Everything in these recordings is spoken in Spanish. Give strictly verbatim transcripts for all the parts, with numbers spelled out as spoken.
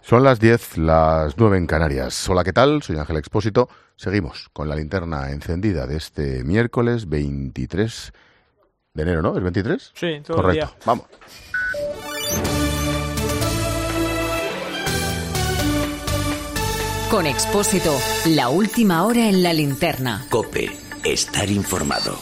Son las diez, las nueve en Canarias. Hola, ¿qué tal? Soy Ángel Expósito. Seguimos con la linterna encendida de este miércoles veintitrés de enero, ¿no? ¿Es veintitrés? Sí, todo Correcto. el día. Vamos. Con Expósito, la última hora en la linterna. COPE, estar informado.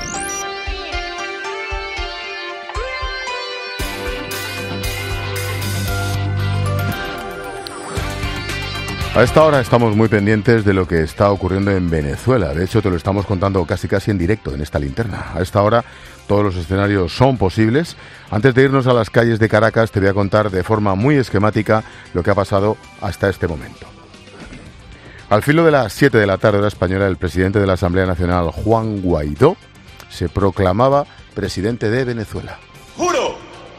A esta hora estamos muy pendientes de lo que está ocurriendo en Venezuela. De hecho, te lo estamos contando casi casi en directo en esta linterna. A esta hora todos los escenarios son posibles. Antes de irnos a las calles de Caracas, te voy a contar de forma muy esquemática lo que ha pasado hasta este momento. Al filo de las siete de la tarde hora española, el presidente de la Asamblea Nacional, Juan Guaidó, se proclamaba presidente de Venezuela. ¡Juro!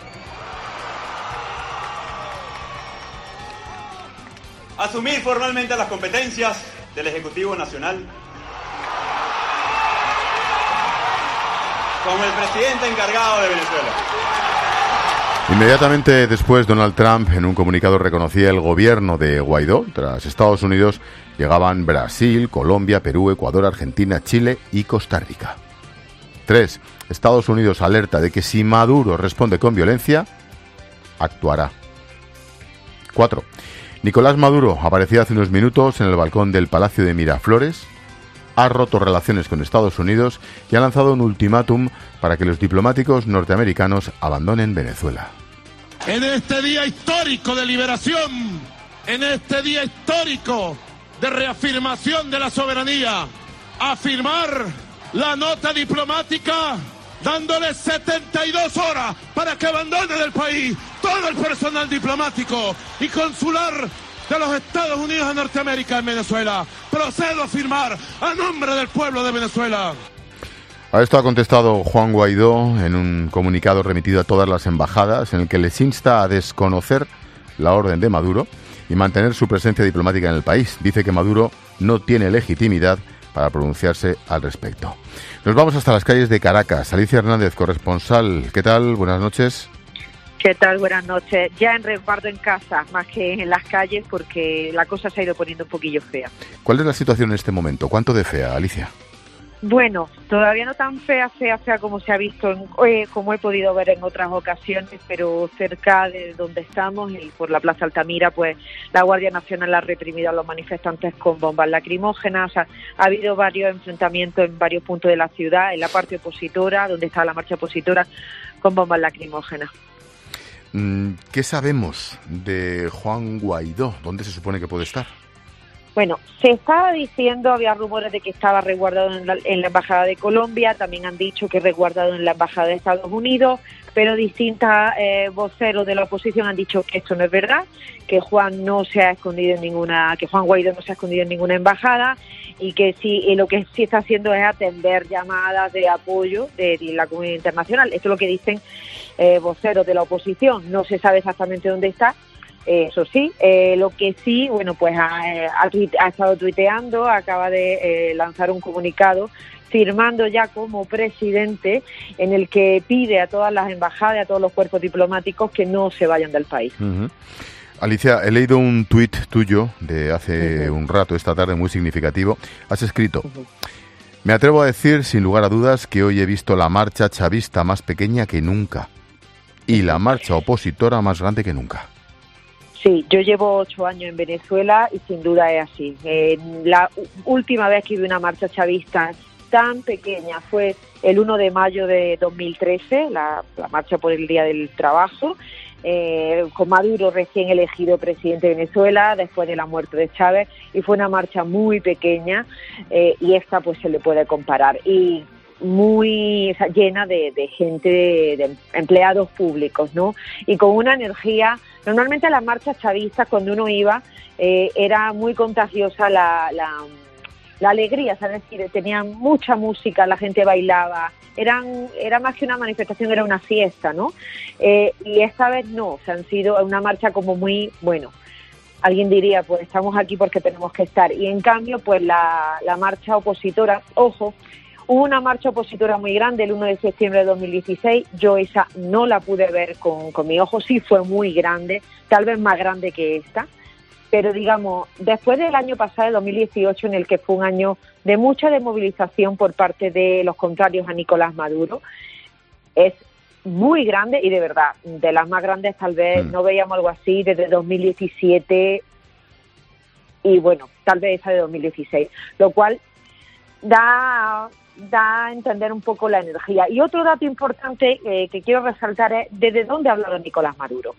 Asumir formalmente las competencias del Ejecutivo Nacional como el presidente encargado de Venezuela. Inmediatamente después, Donald Trump, en un comunicado, reconocía el gobierno de Guaidó. Tras Estados Unidos, llegaban Brasil, Colombia, Perú, Ecuador, Argentina, Chile y Costa Rica. Tres. Estados Unidos alerta de que si Maduro responde con violencia, actuará. Cuatro. Nicolás Maduro aparecía hace unos minutos en el balcón del Palacio de Miraflores, ha roto relaciones con Estados Unidos y ha lanzado un ultimátum para que los diplomáticos norteamericanos abandonen Venezuela. En este día histórico de liberación, en este día histórico de reafirmación de la soberanía, afirmar la nota diplomática dándole setenta y dos horas para que abandonen el país todo el personal diplomático y consular de los Estados Unidos de Norteamérica en Venezuela. Procedo a firmar a nombre del pueblo de Venezuela. A esto ha contestado Juan Guaidó en un comunicado remitido a todas las embajadas en el que les insta a desconocer la orden de Maduro y mantener su presencia diplomática en el país. Dice que Maduro no tiene legitimidad para pronunciarse al respecto. Nos vamos hasta las calles de Caracas. Alicia Hernández, corresponsal. ¿Qué tal? Buenas noches. ¿Qué tal? Buenas noches. Ya en resguardo en casa, más que en las calles, porque la cosa se ha ido poniendo un poquillo fea. ¿Cuál es la situación en este momento? ¿Cuánto de fea, Alicia? Bueno, todavía no tan fea, fea, fea como se ha visto, en, eh, como he podido ver en otras ocasiones, pero cerca de donde estamos y por la Plaza Altamira, pues la Guardia Nacional ha reprimido a los manifestantes con bombas lacrimógenas. O sea, ha habido varios enfrentamientos en varios puntos de la ciudad, en la parte opositora, donde está la marcha opositora, con bombas lacrimógenas. ¿Qué sabemos de Juan Guaidó? ¿Dónde se supone que puede estar? Bueno, se estaba diciendo, había rumores de que estaba resguardado en la, en la Embajada de Colombia, también han dicho que resguardado en la Embajada de Estados Unidos, pero distintas eh, voceros de la oposición han dicho que esto no es verdad, que Juan no se ha escondido en ninguna, que Juan Guaidó no se ha escondido en ninguna embajada y que sí, y lo que sí está haciendo es atender llamadas de apoyo de, de la comunidad internacional. Esto es lo que dicen eh, voceros de la oposición. No se sabe exactamente dónde está. Eso sí, eh, lo que sí, bueno, pues ha, ha, tuite, ha estado tuiteando, acaba de eh, lanzar un comunicado firmando ya como presidente en el que pide a todas las embajadas, a todos los cuerpos diplomáticos que no se vayan del país. Uh-huh. Alicia, he leído un tuit tuyo de hace uh-huh. un rato, esta tarde, muy significativo. Has escrito: uh-huh. me atrevo a decir, sin lugar a dudas, que hoy he visto la marcha chavista más pequeña que nunca y la marcha opositora más grande que nunca. Sí, yo llevo ocho años en Venezuela y sin duda es así. Eh, la última vez que vi una marcha chavista tan pequeña fue el uno de mayo de dos mil trece, la, la marcha por el Día del Trabajo, eh, con Maduro recién elegido presidente de Venezuela después de la muerte de Chávez, y fue una marcha muy pequeña eh, y esta pues se le puede comparar. Y muy o sea, llena de, de gente, de, de empleados públicos, ¿no? Y con una energía. Normalmente las marchas chavistas, cuando uno iba, eh, era muy contagiosa la, la, la alegría, es decir, tenían mucha música, la gente bailaba, eran era más que una manifestación, era una fiesta, ¿no? Eh, y esta vez no, o sea, han sido una marcha como muy, bueno, alguien diría, pues estamos aquí porque tenemos que estar. Y en cambio, pues la, la marcha opositora, ojo, Hubo una marcha opositora muy grande el uno de septiembre de dos mil dieciséis, yo esa no la pude ver con, con mi ojo, sí fue muy grande, tal vez más grande que esta, pero digamos, después del año pasado, de dos mil dieciocho, en el que fue un año de mucha desmovilización por parte de los contrarios a Nicolás Maduro, es muy grande y de verdad, de las más grandes tal vez mm. no veíamos algo así desde dos mil diecisiete y bueno, tal vez esa de dos mil dieciséis, lo cual da, da a entender un poco la energía. Y otro dato importante eh, que quiero resaltar es desde dónde ha hablado Nicolás Maduro.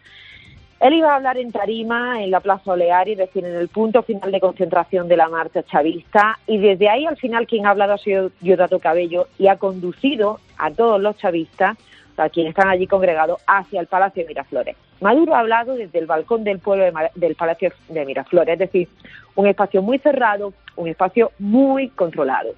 Él iba a hablar en Tarima, en la Plaza Oleari, es decir, en el punto final de concentración de la marcha chavista, y desde ahí al final quien ha hablado ha sido Diosdado Cabello y ha conducido a todos los chavistas, a quienes están allí congregados, hacia el Palacio de Miraflores. Maduro ha hablado desde el balcón del pueblo de Mar- del Palacio de Miraflores, es decir, un espacio muy cerrado, un espacio muy controlado.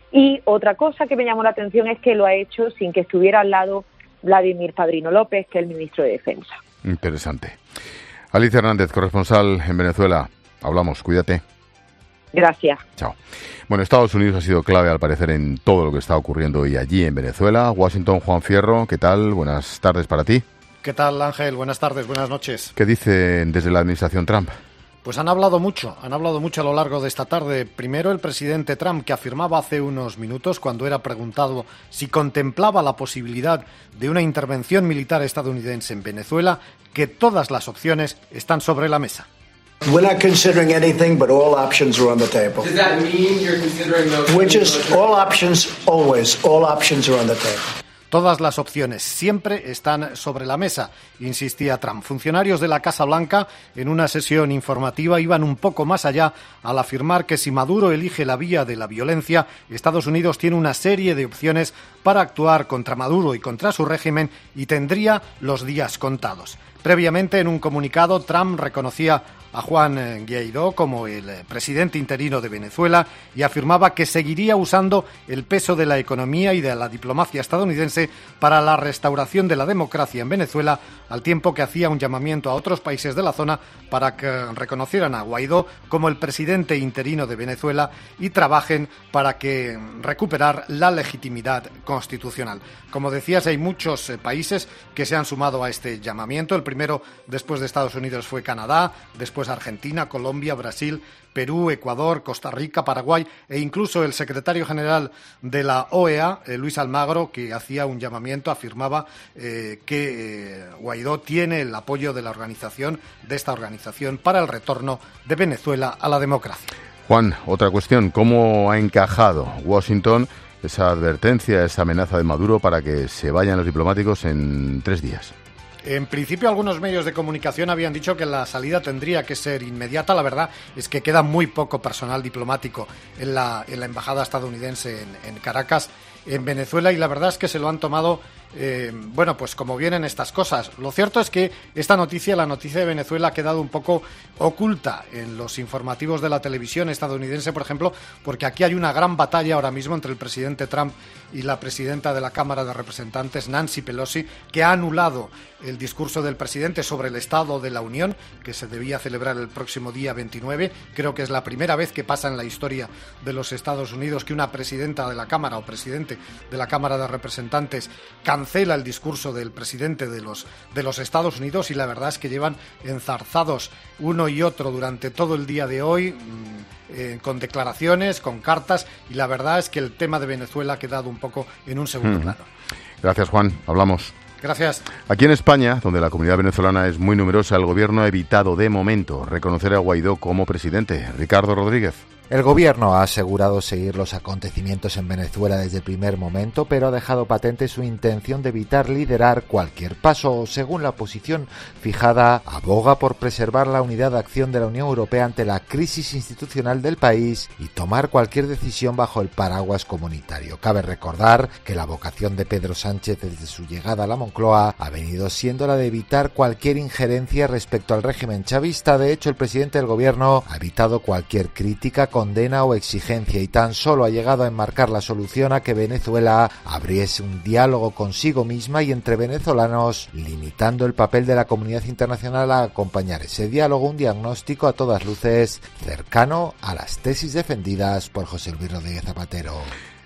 Y otra cosa que me llamó la atención es que lo ha hecho sin que estuviera al lado Vladimir Padrino López, que es el ministro de Defensa. Interesante. Alicia Hernández, corresponsal en Venezuela. Hablamos, cuídate. Gracias. Chao. Bueno, Estados Unidos ha sido clave, al parecer, en todo lo que está ocurriendo hoy allí en Venezuela. Washington, Juan Fierro, ¿qué tal? Buenas tardes para ti. ¿Qué tal, Ángel? Buenas tardes, buenas noches. ¿Qué dicen desde la administración Trump? Pues han hablado mucho, han hablado mucho a lo largo de esta tarde. Primero el presidente Trump, que afirmaba hace unos minutos, cuando era preguntado si contemplaba la posibilidad de una intervención militar estadounidense en Venezuela, que todas las opciones están sobre la mesa. We're not considering anything, but all options are on the table. Does that mean you're considering those? We're just, all options, always, all options are on the table. Todas las opciones siempre están sobre la mesa, insistía Trump. Funcionarios de la Casa Blanca, en una sesión informativa, iban un poco más allá al afirmar que si Maduro elige la vía de la violencia, Estados Unidos tiene una serie de opciones para actuar contra Maduro y contra su régimen y tendría los días contados. Previamente, en un comunicado, Trump reconocía a Juan Guaidó como el presidente interino de Venezuela y afirmaba que seguiría usando el peso de la economía y de la diplomacia estadounidense para la restauración de la democracia en Venezuela, al tiempo que hacía un llamamiento a otros países de la zona para que reconocieran a Guaidó como el presidente interino de Venezuela y trabajen para que recuperar la legitimidad constitucional. Como decías, hay muchos países que se han sumado a este llamamiento. El primero, después de Estados Unidos, fue Canadá, después Argentina, Colombia, Brasil, Perú, Ecuador, Costa Rica, Paraguay e incluso el secretario general de la O E A, eh, Luis Almagro, que hacía un llamamiento, afirmaba eh, que eh, Guaidó tiene el apoyo de la organización, de esta organización, para el retorno de Venezuela a la democracia. Juan, otra cuestión, ¿cómo ha encajado Washington esa advertencia, esa amenaza de Maduro para que se vayan los diplomáticos en tres días? En principio, algunos medios de comunicación habían dicho que la salida tendría que ser inmediata. La verdad es que queda muy poco personal diplomático en la, en la embajada estadounidense en, en Caracas, en Venezuela, y la verdad es que se lo han tomado, eh, bueno, pues como vienen estas cosas. Lo cierto es que esta noticia, la noticia de Venezuela, ha quedado un poco oculta en los informativos de la televisión estadounidense, por ejemplo, porque aquí hay una gran batalla ahora mismo entre el presidente Trump y la presidenta de la Cámara de Representantes, Nancy Pelosi, que ha anulado el discurso del presidente sobre el Estado de la Unión, que se debía celebrar el próximo día veintinueve. Creo que es la primera vez que pasa en la historia de los Estados Unidos que una presidenta de la Cámara o presidente de la Cámara de Representantes cancela el discurso del presidente de los, de los Estados Unidos, y la verdad es que llevan enzarzados uno y otro durante todo el día de hoy, eh, con declaraciones, con cartas, y la verdad es que el tema de Venezuela ha quedado un poco en un segundo mm. plano. Gracias, Juan. Hablamos. Gracias. Aquí en España, donde la comunidad venezolana es muy numerosa, el gobierno ha evitado de momento reconocer a Guaidó como presidente. Ricardo Rodríguez. El gobierno ha asegurado seguir los acontecimientos en Venezuela desde el primer momento, pero ha dejado patente su intención de evitar liderar cualquier paso. Según la posición fijada, aboga por preservar la unidad de acción de la Unión Europea ante la crisis institucional del país y tomar cualquier decisión bajo el paraguas comunitario. Cabe recordar que la vocación de Pedro Sánchez desde su llegada a la Moncloa ha venido siendo la de evitar cualquier injerencia respecto al régimen chavista. De hecho, el presidente del gobierno ha evitado cualquier crítica, condena o exigencia, y tan solo ha llegado a enmarcar la solución a que Venezuela abriese un diálogo consigo misma y entre venezolanos, limitando el papel de la comunidad internacional a acompañar ese diálogo, un diagnóstico a todas luces cercano a las tesis defendidas por José Luis Rodríguez Zapatero.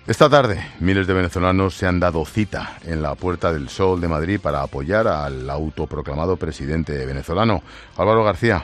Esta tarde, miles de venezolanos se han dado cita en la Puerta del Sol de Madrid para apoyar al autoproclamado presidente venezolano. Álvaro García.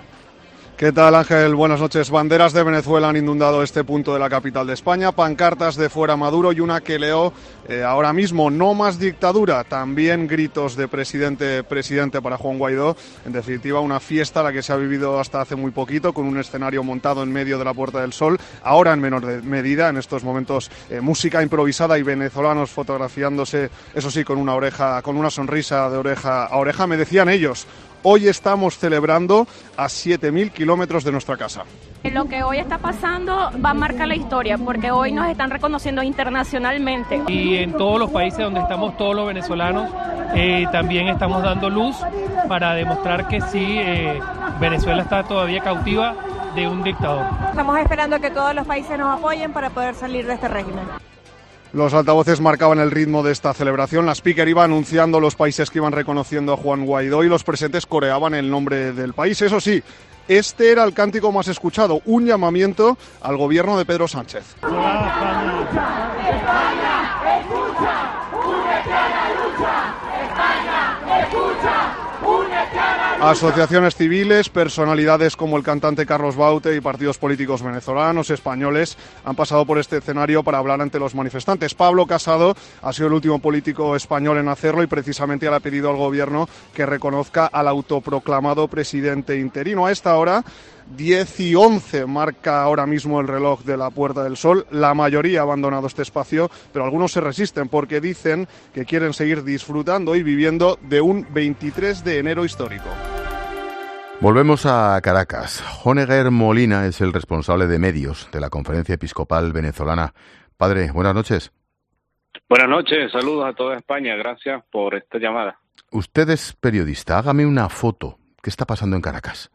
¿Qué tal, Ángel? Buenas noches. Banderas de Venezuela han inundado este punto de la capital de España, pancartas de fuera Maduro y una que leo eh, ahora mismo, no más dictadura, también gritos de presidente, presidente para Juan Guaidó. En definitiva, una fiesta la que se ha vivido hasta hace muy poquito, con un escenario montado en medio de la Puerta del Sol, ahora en menor de medida, en estos momentos eh, música improvisada y venezolanos fotografiándose, eso sí, con una oreja, con una sonrisa de oreja a oreja. Me decían ellos: hoy estamos celebrando a siete mil kilómetros de nuestra casa. Lo que hoy está pasando va a marcar la historia, porque hoy nos están reconociendo internacionalmente. Y en todos los países donde estamos todos los venezolanos, eh, también estamos dando luz para demostrar que sí, eh, Venezuela está todavía cautiva de un dictador. Estamos esperando que todos los países nos apoyen para poder salir de este régimen. Los altavoces marcaban el ritmo de esta celebración, la speaker iba anunciando los países que iban reconociendo a Juan Guaidó y los presentes coreaban el nombre del país. Eso sí, este era el cántico más escuchado, un llamamiento al gobierno de Pedro Sánchez. España, España, escucha, únete a la lucha, España, escucha. Asociaciones civiles, personalidades como el cantante Carlos Baute y partidos políticos venezolanos, españoles, han pasado por este escenario para hablar ante los manifestantes. Pablo Casado ha sido el último político español en hacerlo y precisamente le ha pedido al gobierno que reconozca al autoproclamado presidente interino. A esta hora, diez y once marca ahora mismo el reloj de la Puerta del Sol. La mayoría ha abandonado este espacio, pero algunos se resisten porque dicen que quieren seguir disfrutando y viviendo de un veintitrés de enero histórico. Volvemos a Caracas. Honegger Molina es el responsable de medios de la Conferencia Episcopal Venezolana. Padre, buenas noches. Buenas noches, saludos a toda España, gracias por esta llamada. Usted es periodista, hágame una foto. ¿Qué está pasando en Caracas?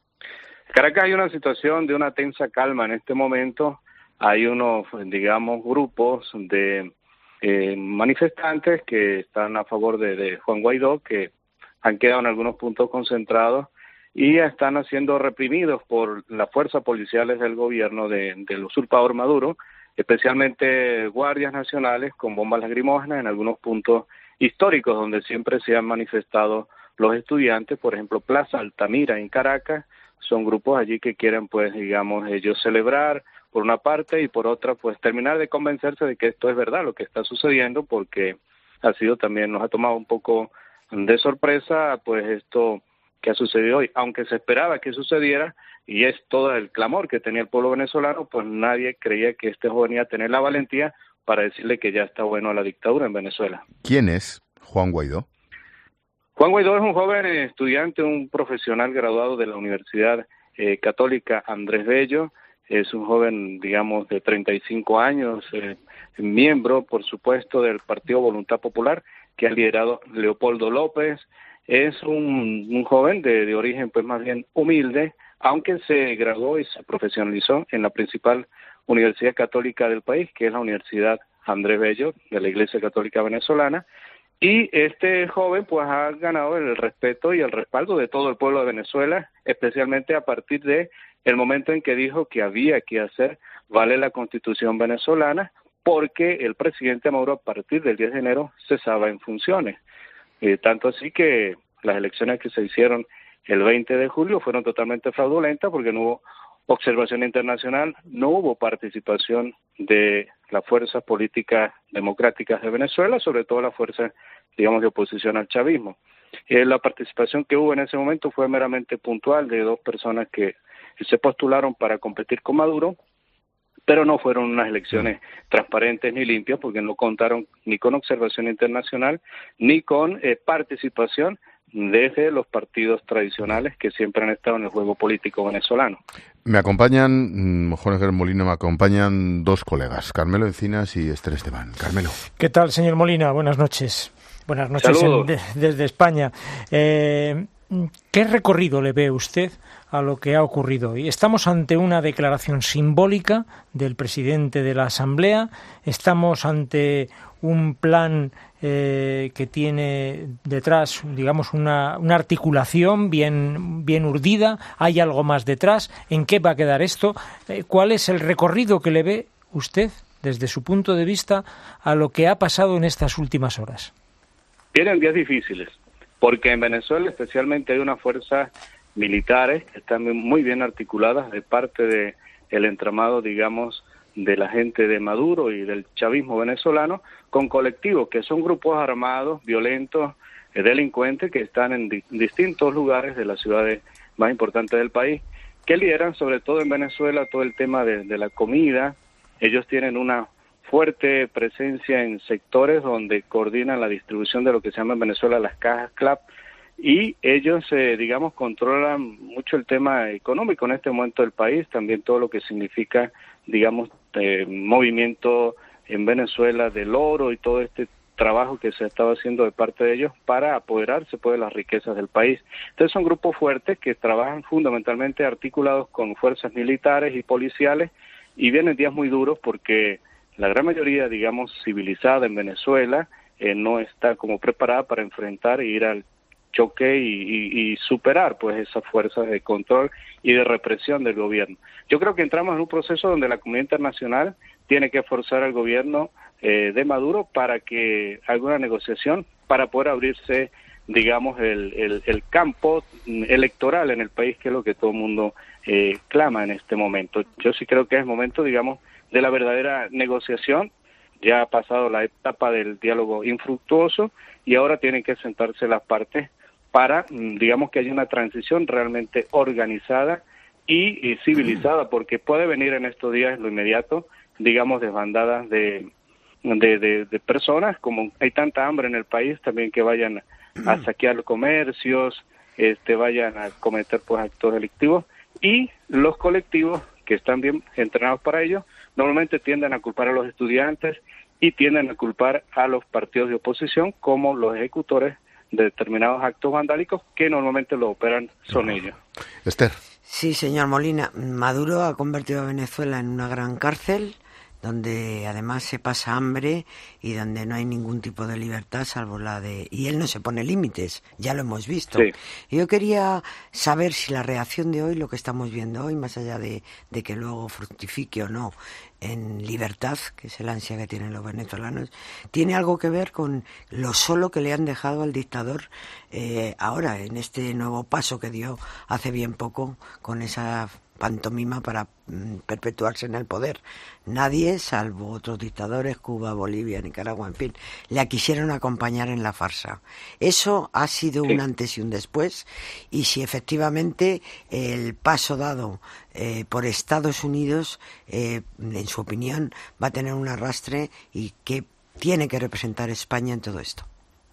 En Caracas hay una situación de una tensa calma en este momento. Hay unos, digamos, grupos de eh, manifestantes que están a favor de, de Juan Guaidó, que han quedado en algunos puntos concentrados y están siendo reprimidos por las fuerzas policiales del gobierno de, del usurpador Maduro, especialmente guardias nacionales con bombas lacrimógenas en algunos puntos históricos donde siempre se han manifestado los estudiantes. Por ejemplo, Plaza Altamira en Caracas, son grupos allí que quieren, pues, digamos, ellos celebrar por una parte y por otra, pues, terminar de convencerse de que esto es verdad, lo que está sucediendo, porque ha sido también, nos ha tomado un poco de sorpresa, pues, esto que ha sucedido hoy, aunque se esperaba que sucediera, y es todo el clamor que tenía el pueblo venezolano, pues nadie creía que este joven iba a tener la valentía para decirle que ya está bueno la dictadura en Venezuela. ¿Quién es Juan Guaidó? Juan Guaidó es un joven estudiante, un profesional graduado de la Universidad eh, Católica Andrés Bello. Es un joven, digamos, de treinta y cinco años, eh, miembro, por supuesto, del Partido Voluntad Popular, que ha liderado Leopoldo López. Es un, un joven de, de origen, pues, más bien humilde, aunque se graduó y se profesionalizó en la principal universidad católica del país, que es la Universidad Andrés Bello, de la Iglesia Católica Venezolana. Y este joven, pues, ha ganado el respeto y el respaldo de todo el pueblo de Venezuela, especialmente a partir de el momento en que dijo que había que hacer valer la Constitución venezolana, porque el presidente Maduro, a partir del diez de enero, cesaba en funciones. Eh, tanto así que las elecciones que se hicieron el veinte de julio fueron totalmente fraudulentas, porque no hubo observación internacional, no hubo participación de las fuerzas políticas democráticas de Venezuela, sobre todo las fuerzas, digamos, de oposición al chavismo. Eh, la participación que hubo en ese momento fue meramente puntual, de dos personas que se postularon para competir con Maduro, pero no fueron unas elecciones transparentes ni limpias, porque no contaron ni con observación internacional, ni con eh, participación desde los partidos tradicionales que siempre han estado en el juego político venezolano. Me acompañan, Honegger Molina, me acompañan dos colegas, Carmelo Encinas y Esther Esteban. Carmelo. ¿Qué tal, señor Molina? Buenas noches. Buenas noches en, de, desde España. Eh, ¿Qué recorrido le ve usted a lo que ha ocurrido hoy? Estamos ante una declaración simbólica del presidente de la Asamblea, estamos ante un plan eh, que tiene detrás, digamos, una, una articulación bien, bien urdida, hay algo más detrás. ¿En qué va a quedar esto? Eh, ¿Cuál es el recorrido que le ve usted desde su punto de vista, a lo que ha pasado en estas últimas horas? Vienen días difíciles, porque en Venezuela especialmente hay unas fuerzas militares que están muy bien articuladas de parte de el entramado, digamos, de la gente de Maduro y del chavismo venezolano, con colectivos que son grupos armados, violentos, eh, delincuentes, que están en di- distintos lugares de las ciudades más importantes del país, que lideran sobre todo en Venezuela todo el tema de, de la comida. Ellos tienen una fuerte presencia en sectores donde coordinan la distribución de lo que se llama en Venezuela las cajas C L A P, y ellos, eh, digamos, controlan mucho el tema económico en este momento del país, también todo lo que significa, digamos, eh, movimiento en Venezuela del oro y todo este trabajo que se estaba haciendo de parte de ellos para apoderarse pues, de las riquezas del país. Entonces son grupos fuertes que trabajan fundamentalmente articulados con fuerzas militares y policiales, y vienen días muy duros porque la gran mayoría, digamos, civilizada en Venezuela eh, no está como preparada para enfrentar e ir al choque y, y, y superar pues esas fuerzas de control y de represión del gobierno. Yo creo que entramos en un proceso donde la comunidad internacional tiene que forzar al gobierno eh, de Maduro para que haga una negociación para poder abrirse, digamos, el, el, el campo electoral en el país, que es lo que todo el mundo eh, clama en este momento. Yo sí creo que es momento, digamos, de la verdadera negociación. Ya ha pasado la etapa del diálogo infructuoso y ahora tienen que sentarse las partes para, digamos, que haya una transición realmente organizada y, y civilizada, porque puede venir en estos días, en lo inmediato, digamos, desbandadas de, de, de, de personas, como hay tanta hambre en el país, también que vayan a saquear comercios, este, vayan a cometer pues actos delictivos, y los colectivos que están bien entrenados para ello, normalmente tienden a culpar a los estudiantes y tienden a culpar a los partidos de oposición como los ejecutores de determinados actos vandálicos, que normalmente lo operan son no. ellos. Esther. Sí, señor Molina, Maduro ha convertido a Venezuela en una gran cárcel, donde además se pasa hambre y donde no hay ningún tipo de libertad salvo la de... Y él no se pone límites, ya lo hemos visto. Sí. Yo quería saber si la reacción de hoy, lo que estamos viendo hoy, más allá de, de que luego fructifique o no en libertad, que es el ansia que tienen los venezolanos, tiene algo que ver con lo solo que le han dejado al dictador eh, ahora, en este nuevo paso que dio hace bien poco con esa pantomima para mm, perpetuarse en el poder. Nadie, salvo otros dictadores, Cuba, Bolivia, Nicaragua, en fin, la quisieron acompañar en la farsa. Eso ha sido sí. un antes y un después, y si efectivamente el paso dado eh, por Estados Unidos, eh, en su opinión, va a tener un arrastre, y qué tiene que representar España en todo esto.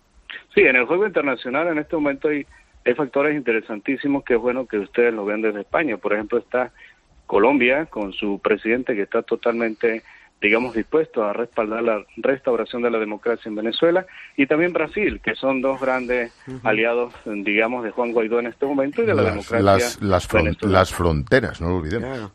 Sí, en el juego internacional en este momento hay Hay factores interesantísimos que es bueno que ustedes lo vean desde España. Por ejemplo, está Colombia con su presidente que está totalmente, digamos, dispuesto a respaldar la restauración de la democracia en Venezuela, y también Brasil, que son dos grandes uh-huh. aliados, digamos, de Juan Guaidó en este momento y de la las, democracia las, las, front- las fronteras, no lo olvidemos. Claro.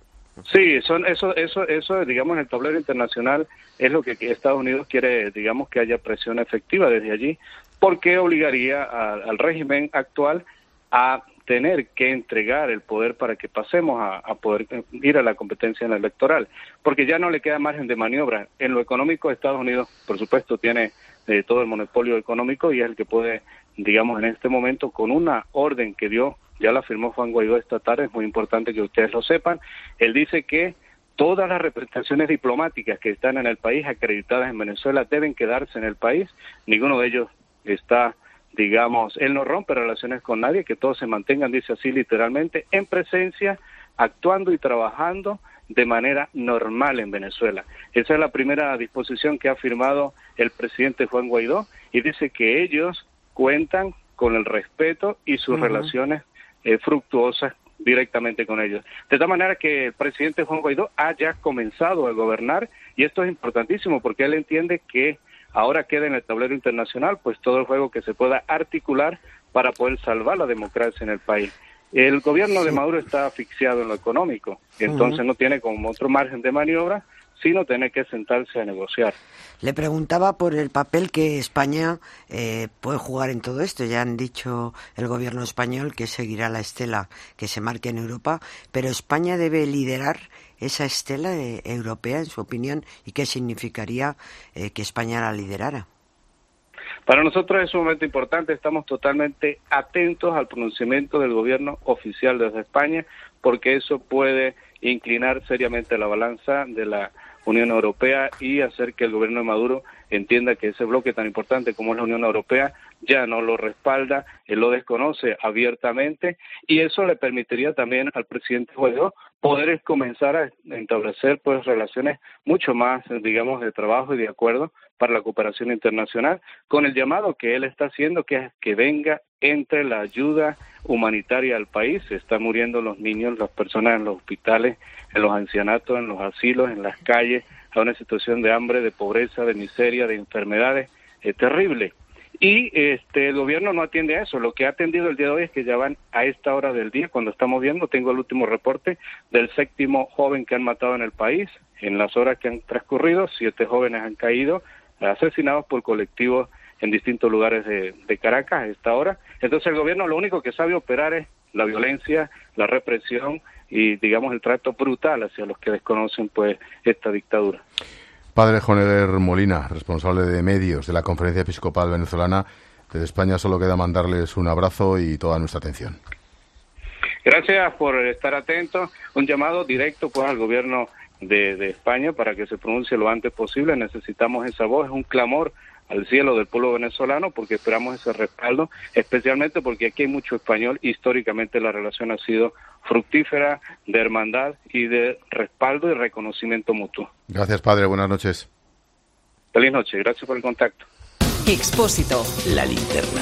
Sí, son eso, eso, eso, digamos, en el tablero internacional es lo que Estados Unidos quiere, digamos, que haya presión efectiva desde allí, porque obligaría a, al régimen actual a tener que entregar el poder para que pasemos a, a poder ir a la competencia en la electoral, porque ya no le queda margen de maniobra. En lo económico, Estados Unidos, por supuesto, tiene eh, todo el monopolio económico y es el que puede, digamos, en este momento, con una orden que dio, ya la firmó Juan Guaidó esta tarde, es muy importante que ustedes lo sepan, él dice que todas las representaciones diplomáticas que están en el país, acreditadas en Venezuela, deben quedarse en el país, ninguno de ellos está, digamos, él no rompe relaciones con nadie, que todos se mantengan, dice así literalmente, en presencia, actuando y trabajando de manera normal en Venezuela. Esa es la primera disposición que ha firmado el presidente Juan Guaidó, y dice que ellos cuentan con el respeto y sus uh-huh. relaciones eh, fructuosas directamente con ellos. De tal manera que el presidente Juan Guaidó haya comenzado a gobernar, y esto es importantísimo porque él entiende que ahora queda en el tablero internacional pues todo el juego que se pueda articular para poder salvar la democracia en el país. El gobierno de Maduro está asfixiado en lo económico, y entonces uh-huh. no tiene como otro margen de maniobra, sino tener que sentarse a negociar. Le preguntaba por el papel que España eh, puede jugar en todo esto. Ya han dicho el gobierno español que seguirá la estela que se marque en Europa, pero España debe liderar esa estela de, europea, en su opinión, y qué significaría eh, que España la liderara. Para nosotros es sumamente importante, estamos totalmente atentos al pronunciamiento del gobierno oficial desde España, porque eso puede inclinar seriamente la balanza de la Unión Europea y hacer que el gobierno de Maduro entienda que ese bloque tan importante como es la Unión Europea ya no lo respalda, él lo desconoce abiertamente, y eso le permitiría también al presidente Guaidó poder comenzar a establecer pues relaciones mucho más, digamos, de trabajo y de acuerdo para la cooperación internacional, con el llamado que él está haciendo, que es que venga, entre la ayuda humanitaria al país. Se están muriendo los niños, las personas en los hospitales, en los ancianatos, en los asilos, en las calles, a una situación de hambre, de pobreza, de miseria, de enfermedades eh, terrible. Y este el gobierno no atiende a eso. Lo que ha atendido el día de hoy es que ya van a esta hora del día, cuando estamos viendo, tengo el último reporte del séptimo joven que han matado en el país. En las horas que han transcurrido, siete jóvenes han caído asesinados por colectivos en distintos lugares de, de Caracas a esta hora. Entonces el gobierno lo único que sabe operar es la violencia, la represión y, digamos, el trato brutal hacia los que desconocen pues esta dictadura. Padre Joneler Molina, responsable de medios de la Conferencia Episcopal Venezolana, desde España solo queda mandarles un abrazo y toda nuestra atención. Gracias por estar atentos. Un llamado directo pues al gobierno de, de España para que se pronuncie lo antes posible. Necesitamos esa voz, es un clamor al cielo del pueblo venezolano porque esperamos ese respaldo, especialmente porque aquí hay mucho español. Históricamente la relación ha sido fructífera, de hermandad y de respaldo y reconocimiento mutuo. Gracias, padre. Buenas noches. Feliz noche. Gracias por el contacto. Expósito. La linterna.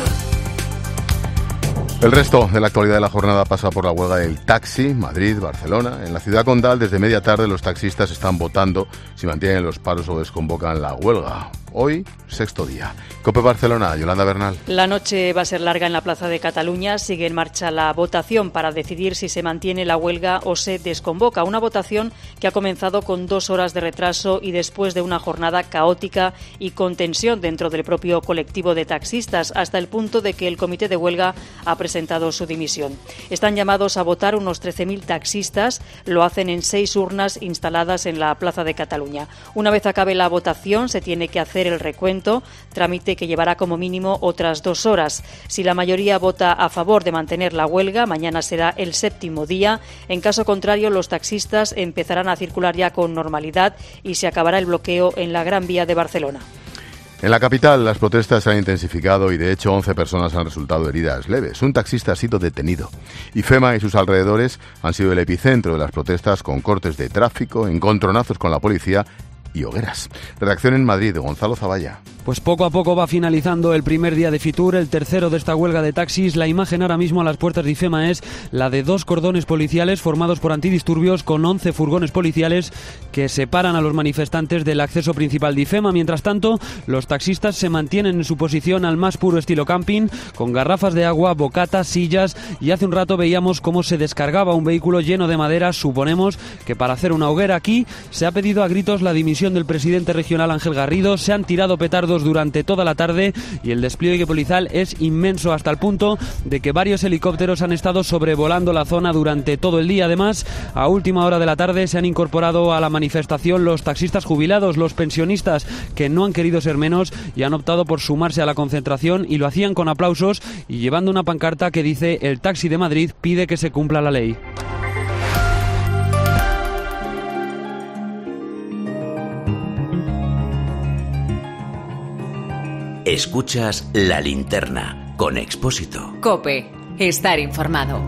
El resto de la actualidad de la jornada pasa por la huelga del taxi, Madrid, Barcelona. En la ciudad condal, desde media tarde, los taxistas están votando si mantienen los paros o desconvocan la huelga. Hoy, sexto día. COPE Barcelona, Yolanda Bernal. La noche va a ser larga en la Plaza de Cataluña. Sigue en marcha la votación para decidir si se mantiene la huelga o se desconvoca. Una votación que ha comenzado con dos horas de retraso y después de una jornada caótica y con tensión dentro del propio colectivo de taxistas, hasta el punto de que el comité de huelga ha presentado su dimisión. Están llamados a votar unos trece mil taxistas. Lo hacen en seis urnas instaladas en la Plaza de Cataluña. Una vez acabe la votación, se tiene que hacer el recuento, trámite que llevará como mínimo otras dos horas. Si la mayoría vota a favor de mantener la huelga, mañana será el séptimo día. En caso contrario, los taxistas empezarán a circular ya con normalidad y se acabará el bloqueo en la Gran Vía de Barcelona. En la capital, las protestas se han intensificado y, de hecho, once personas han resultado heridas leves. Un taxista ha sido detenido. IFEMA y sus alrededores han sido el epicentro de las protestas, con cortes de tráfico, encontronazos con la policía y hogueras. Redacción en Madrid, Gonzalo Zavalla. Pues poco a poco va finalizando el primer día de Fitur, el tercero de esta huelga de taxis. La imagen ahora mismo a las puertas de IFEMA es la de dos cordones policiales formados por antidisturbios con once furgones policiales que separan a los manifestantes del acceso principal de IFEMA. Mientras tanto, los taxistas se mantienen en su posición al más puro estilo camping, con garrafas de agua, bocatas, sillas, y hace un rato veíamos cómo se descargaba un vehículo lleno de madera. Suponemos que para hacer una hoguera aquí se ha pedido a gritos la dimisión del presidente regional Ángel Garrido. Se han tirado petardos durante toda la tarde y el despliegue policial es inmenso, hasta el punto de que varios helicópteros han estado sobrevolando la zona durante todo el día. Además, a última hora de la tarde se han incorporado a la manifestación los taxistas jubilados, los pensionistas, que no han querido ser menos y han optado por sumarse a la concentración, y lo hacían con aplausos y llevando una pancarta que dice: el taxi de Madrid pide que se cumpla la ley. Escuchas La Linterna con Expósito. COPE. Estar informado.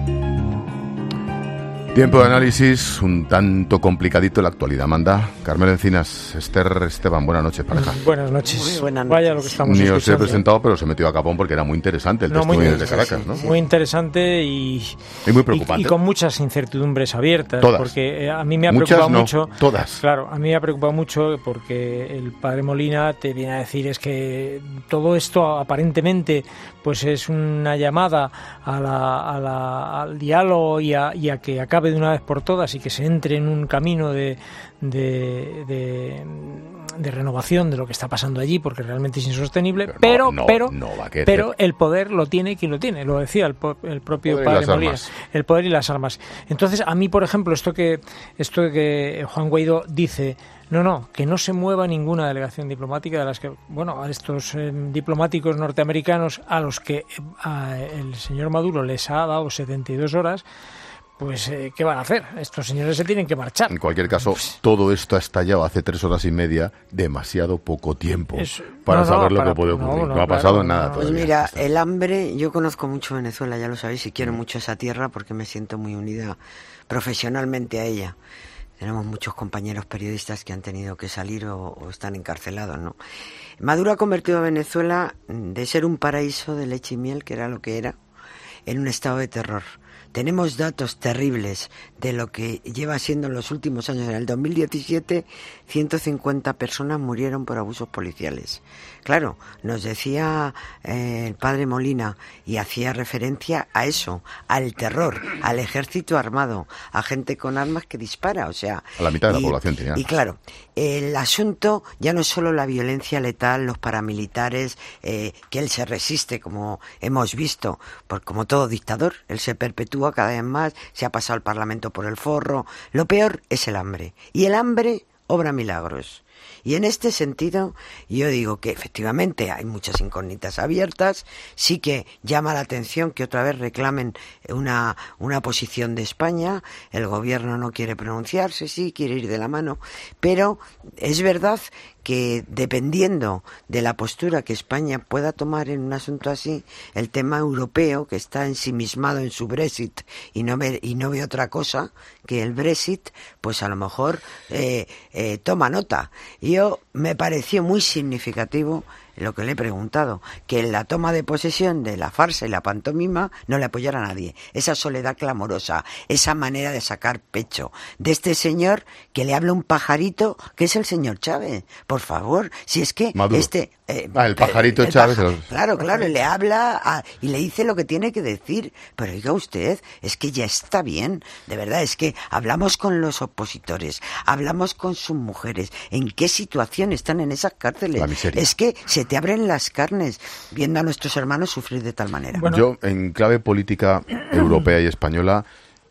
Tiempo de análisis, un tanto complicadito la actualidad. Manda Carmelo Encinas, Esther Esteban, buenas noches, pareja. Buenas noches. Muy buenas noches. Vaya lo que estamos Ni escuchando. os he presentado, pero se metió a capón porque era muy interesante el no, testimonio muy, de Caracas, ¿no? Muy interesante y, y muy preocupante. Y, y con muchas incertidumbres abiertas. Todas. Porque a mí me ha Muchas preocupado no, mucho. Todas. Claro, a mí me ha preocupado mucho porque el padre Molina te viene a decir es que todo esto aparentemente pues es una llamada a la, a la, al diálogo y a, y a que acabe de una vez por todas y que se entre en un camino de, de, de de renovación de lo que está pasando allí, porque realmente es insostenible, pero no, pero no, no va a querer. pero el poder lo tiene quien lo tiene, lo decía el, po- el propio Poder y padre las Molina, armas. el poder y las armas. Entonces, a mí, por ejemplo, esto que esto que Juan Guaidó dice, no, no, que no se mueva ninguna delegación diplomática de las que, bueno, a estos eh, diplomáticos norteamericanos a los que eh, a el señor Maduro les ha dado setenta y dos horas, pues eh, ¿qué van a hacer? Estos señores se tienen que marchar. En cualquier caso, todo esto ha estallado hace tres horas y media, demasiado poco tiempo Es- para no, no, saber lo para- que puede no, ocurrir. No, no, ha pasado claro, nada no. todavía. Pues mira, el hambre, yo conozco mucho Venezuela, ya lo sabéis, y quiero mucho esa tierra porque me siento muy unida profesionalmente a ella. Tenemos muchos compañeros periodistas que han tenido que salir o, o están encarcelados, ¿no? Maduro ha convertido a Venezuela de ser un paraíso de leche y miel, que era lo que era, en un estado de terror. Tenemos datos terribles de lo que lleva siendo en los últimos años. En el dos mil diecisiete, ciento cincuenta personas murieron por abusos policiales. Claro, nos decía eh, el padre Molina y hacía referencia a eso, al terror, al ejército armado, a gente con armas que dispara, o sea... A la mitad de la y, población tiene armas. Y claro, el asunto ya no es solo la violencia letal, los paramilitares, eh, que él se resiste, como hemos visto, por, como todo dictador, él se perpetúa cada vez más, se ha pasado el Parlamento por el forro. Lo peor es el hambre, y el hambre obra milagros. Y en este sentido, yo digo que efectivamente hay muchas incógnitas abiertas, sí que llama la atención que otra vez reclamen una, una posición de España, el gobierno no quiere pronunciarse, sí, quiere ir de la mano, pero es verdad que dependiendo de la postura que España pueda tomar en un asunto así, el tema europeo, que está ensimismado en su Brexit y no ve, y no ve otra cosa que el Brexit, pues a lo mejor eh, eh, toma nota. Yo me pareció muy significativo lo que le he preguntado, que en la toma de posesión de la farsa y la pantomima no le apoyara a nadie. Esa soledad clamorosa, esa manera de sacar pecho de este señor que le habla un pajarito, que es el señor Chávez. Por favor, si es que Maduro. este... Eh, Ah, el pajarito el Chávez. paja- Claro, claro, le habla a- y le dice lo que tiene que decir. Pero oiga usted, es que ya está bien. De verdad, es que hablamos con los opositores, hablamos con sus mujeres. ¿En qué situación están en esas cárceles? La miseria. Es que se te abren las carnes viendo a nuestros hermanos sufrir de tal manera. Yo, en clave política europea y española,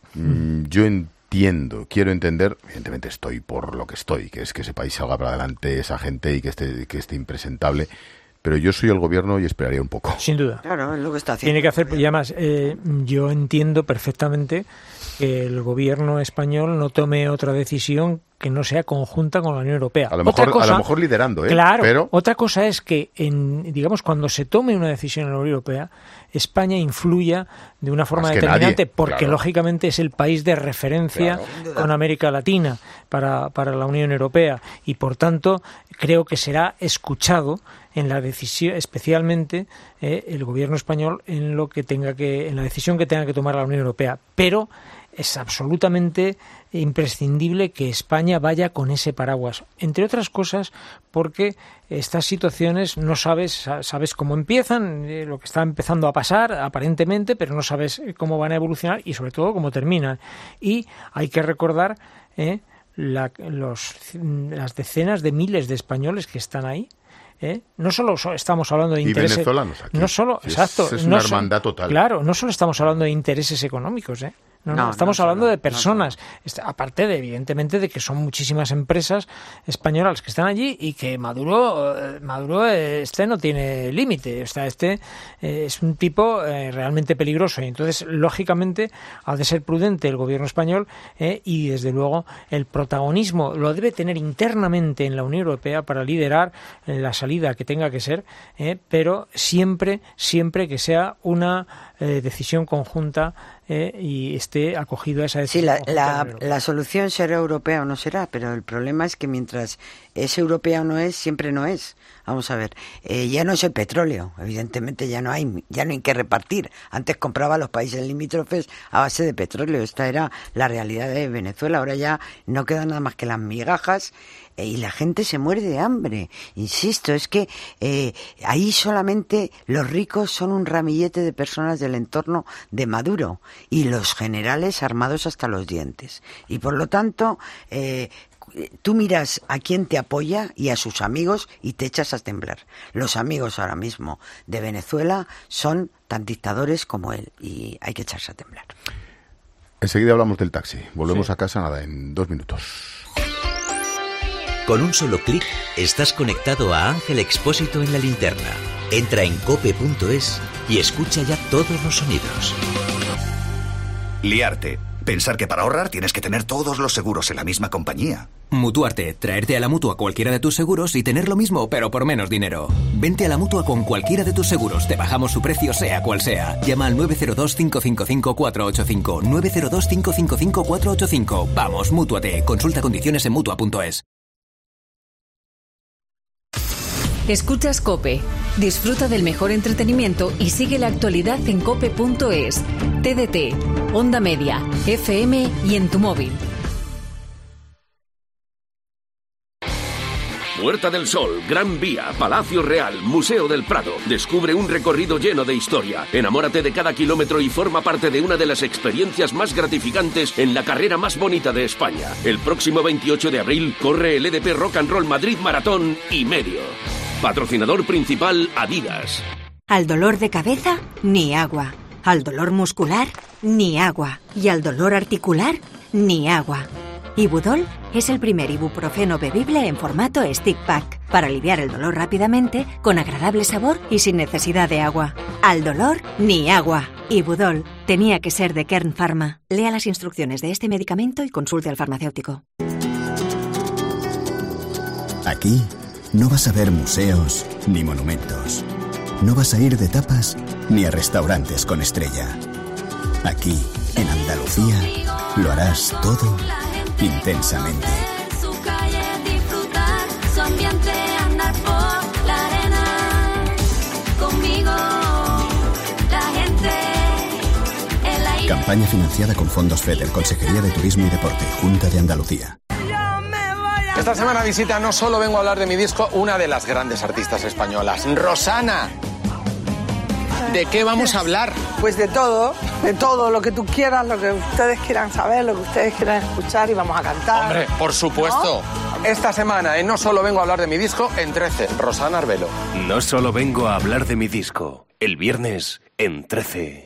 mm, yo entiendo, quiero entender, evidentemente estoy por lo que estoy, que es que ese país salga para adelante, esa gente y que esté, que esté impresentable, pero yo soy el gobierno y esperaría un poco. Sin duda. Claro, es lo que está haciendo. Tiene que hacer, y además, eh, yo entiendo perfectamente que el gobierno español no tome otra decisión que no sea conjunta con la Unión Europea. A lo Otra mejor, cosa- a lo mejor liderando, ¿eh? Claro, Pero otra cosa es que, en, digamos, cuando se tome una decisión en la Unión Europea, España influya de una forma Más que determinante, nadie, porque claro. lógicamente es el país de referencia Claro. con América Latina para, para la Unión Europea y, por tanto, creo que será escuchado en la decisión, especialmente eh, el gobierno español en lo que tenga que, en la decisión que tenga que tomar la Unión Europea. Pero es absolutamente imprescindible que España vaya con ese paraguas, entre otras cosas porque estas situaciones no sabes sabes cómo empiezan, eh, lo que está empezando a pasar aparentemente, pero no sabes cómo van a evolucionar y sobre todo cómo terminan. Y hay que recordar eh, la, los, las decenas de miles de españoles que están ahí. ¿Eh? No solo so- estamos hablando de Y intereses, venezolanos aquí. no solo, Es- exacto, es no una so- hermandad total. Claro, no solo estamos hablando de intereses económicos, ¿eh? No, no, No, estamos no hablando solo, de personas, Est- aparte de evidentemente de que son muchísimas empresas españolas que están allí y que Maduro, eh, Maduro eh, este no tiene límite, o sea, este eh, es un tipo eh, realmente peligroso y entonces lógicamente ha de ser prudente el gobierno español eh, y desde luego el protagonismo lo debe tener internamente en la Unión Europea para liderar eh, la salida que tenga que ser, eh, pero siempre, siempre que sea una eh, decisión conjunta eh, y esté acogido a esa Sí, decisión. la, conjunta de la, la Unión Europea. la solución será europea o no será, pero el problema es que mientras es europea o no es, siempre no es. Vamos a ver, eh, ya no es el petróleo, evidentemente ya no hay, ya no hay que repartir. Antes compraba a los países limítrofes a base de petróleo, esta era la realidad de Venezuela, ahora ya no quedan nada más que las migajas eh, y la gente se muere de hambre. Insisto, es que eh, ahí solamente los ricos son un ramillete de personas del entorno de Maduro y los generales armados hasta los dientes. Y por lo tanto, eh, tú miras a quién te apoya y a sus amigos y te echas a temblar. Los amigos ahora mismo de Venezuela son tan dictadores como él y hay que echarse a temblar. Enseguida hablamos del taxi. Volvemos Sí. a casa, nada, en dos minutos. Con un solo clic estás conectado a Ángel Expósito en la linterna. Entra en cope punto es y escucha ya todos los sonidos. Liarte. Pensar que para ahorrar tienes que tener todos los seguros en la misma compañía. Mutuarte, traerte a la Mutua cualquiera de tus seguros y tener lo mismo, pero por menos dinero. Vente a la Mutua con cualquiera de tus seguros, te bajamos su precio sea cual sea. Llama al nueve cero dos, cinco cinco cinco, cuatro ocho cinco, nueve cero dos, cinco cinco cinco, cuatro ocho cinco. Vamos, Mútuate. Consulta condiciones en Mutua punto es. Escuchas COPE. Disfruta del mejor entretenimiento y sigue la actualidad en cope punto es. T D T, Onda Media, F M y en tu móvil. Puerta del Sol, Gran Vía, Palacio Real, Museo del Prado. Descubre un recorrido lleno de historia. Enamórate de cada kilómetro y forma parte de una de las experiencias más gratificantes en la carrera más bonita de España. El próximo veintiocho de abril corre el E D P Rock and Roll Madrid Maratón y medio. Patrocinador principal Adidas. Al dolor de cabeza, ni agua. Al dolor muscular, ni agua. Y al dolor articular, ni agua. Ibudol es el primer ibuprofeno bebible en formato stick pack para aliviar el dolor rápidamente, con agradable sabor y sin necesidad de agua. Al dolor, ni agua. Ibudol tenía que ser de Kern Pharma. Lea las instrucciones de este medicamento y consulte al farmacéutico. Aquí no vas a ver museos ni monumentos. No vas a ir de tapas ni a restaurantes con estrella. Aquí, en Andalucía, lo harás todo intensamente. Su calle disfrutar, su ambiente andar por la arena. Conmigo, la gente, el aire. Campaña financiada con fondos FEDER, Consejería de Turismo y Deporte, Junta de Andalucía. Esta semana visita No Solo Vengo a Hablar de Mi Disco una de las grandes artistas españolas, Rosana. ¿De qué vamos a hablar? Pues de todo, de todo, lo que tú quieras, lo que ustedes quieran saber, lo que ustedes quieran escuchar y vamos a cantar. Hombre, por supuesto. ¿No? Esta semana en No Solo Vengo a Hablar de Mi Disco, en trece, Rosana Arbelo. No solo vengo a hablar de mi disco. El viernes en trece.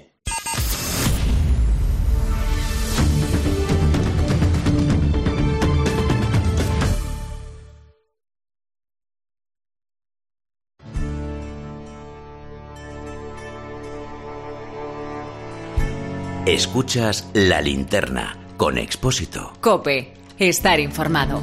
Escuchas La Linterna con Expósito. COPE. Estar informado.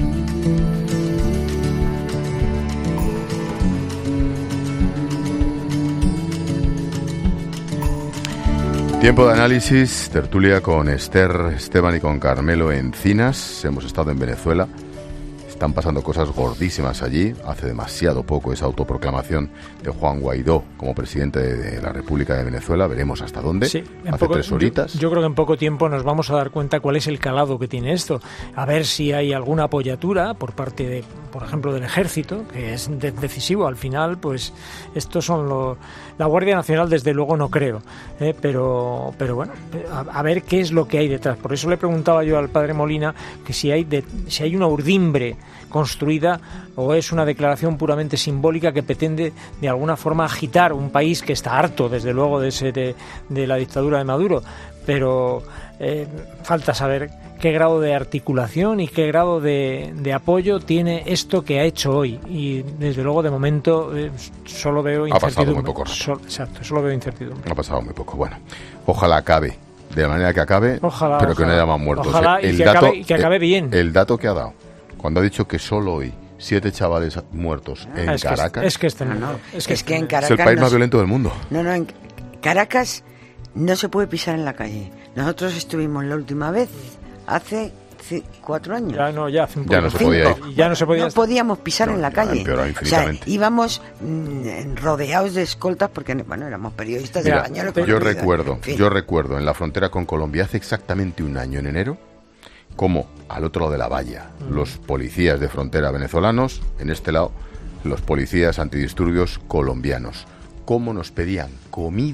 Tiempo de análisis, tertulia con Esther, Esteban y con Carmelo Encinas. Hemos estado en Venezuela. Están pasando cosas gordísimas allí. Hace demasiado poco esa autoproclamación de Juan Guaidó como presidente de la República de Venezuela. Veremos hasta dónde. Sí, en Hace poco, tres horitas. Yo, yo creo que en poco tiempo nos vamos a dar cuenta cuál es el calado que tiene esto. A ver si hay alguna apoyatura por parte de, por ejemplo, del Ejército, que es de- decisivo. Al final, pues estos son los... La Guardia Nacional, desde luego, no creo. ¿eh? Pero, pero bueno, a, a ver qué es lo que hay detrás. Por eso le preguntaba yo al padre Molina que si hay, de, si hay una urdimbre construida o es una declaración puramente simbólica que pretende de alguna forma agitar un país que está harto, desde luego, de, ese, de, de la dictadura de Maduro. Pero eh, falta saber qué grado de articulación y qué grado de, de apoyo tiene esto que ha hecho hoy. Y desde luego, de momento, eh, solo veo incertidumbre. Ha pasado muy poco rato. Sol- exacto, solo veo incertidumbre. Ha pasado muy poco. Bueno, ojalá acabe de la manera que acabe, Ojalá, pero que no ojalá. haya más muertos. Ojalá y el que dato, acabe- y que acabe el- bien. El dato que ha dado, cuando ha dicho que solo hoy siete chavales muertos en Ah, es que es- Caracas. es que es tremendo. No, no, Es que es que en es Caracas el país no más se- violento del mundo. No, no, en Caracas no se puede pisar en la calle. Nosotros estuvimos la última vez hace ci- cuatro años. Ya no, ya hace un Ya no poco. se podía ir. Y ya no se podía No podíamos pisar No, en la ha calle. empeorado O sea, infinitamente. íbamos mm, rodeados de escoltas porque, bueno, éramos periodistas Mira, españoles. yo conocidos. recuerdo, En fin. yo recuerdo en la frontera con Colombia hace exactamente un año en enero, como al otro lado de la valla, los policías de frontera venezolanos, en este lado, los policías antidisturbios colombianos, cómo nos pedían comida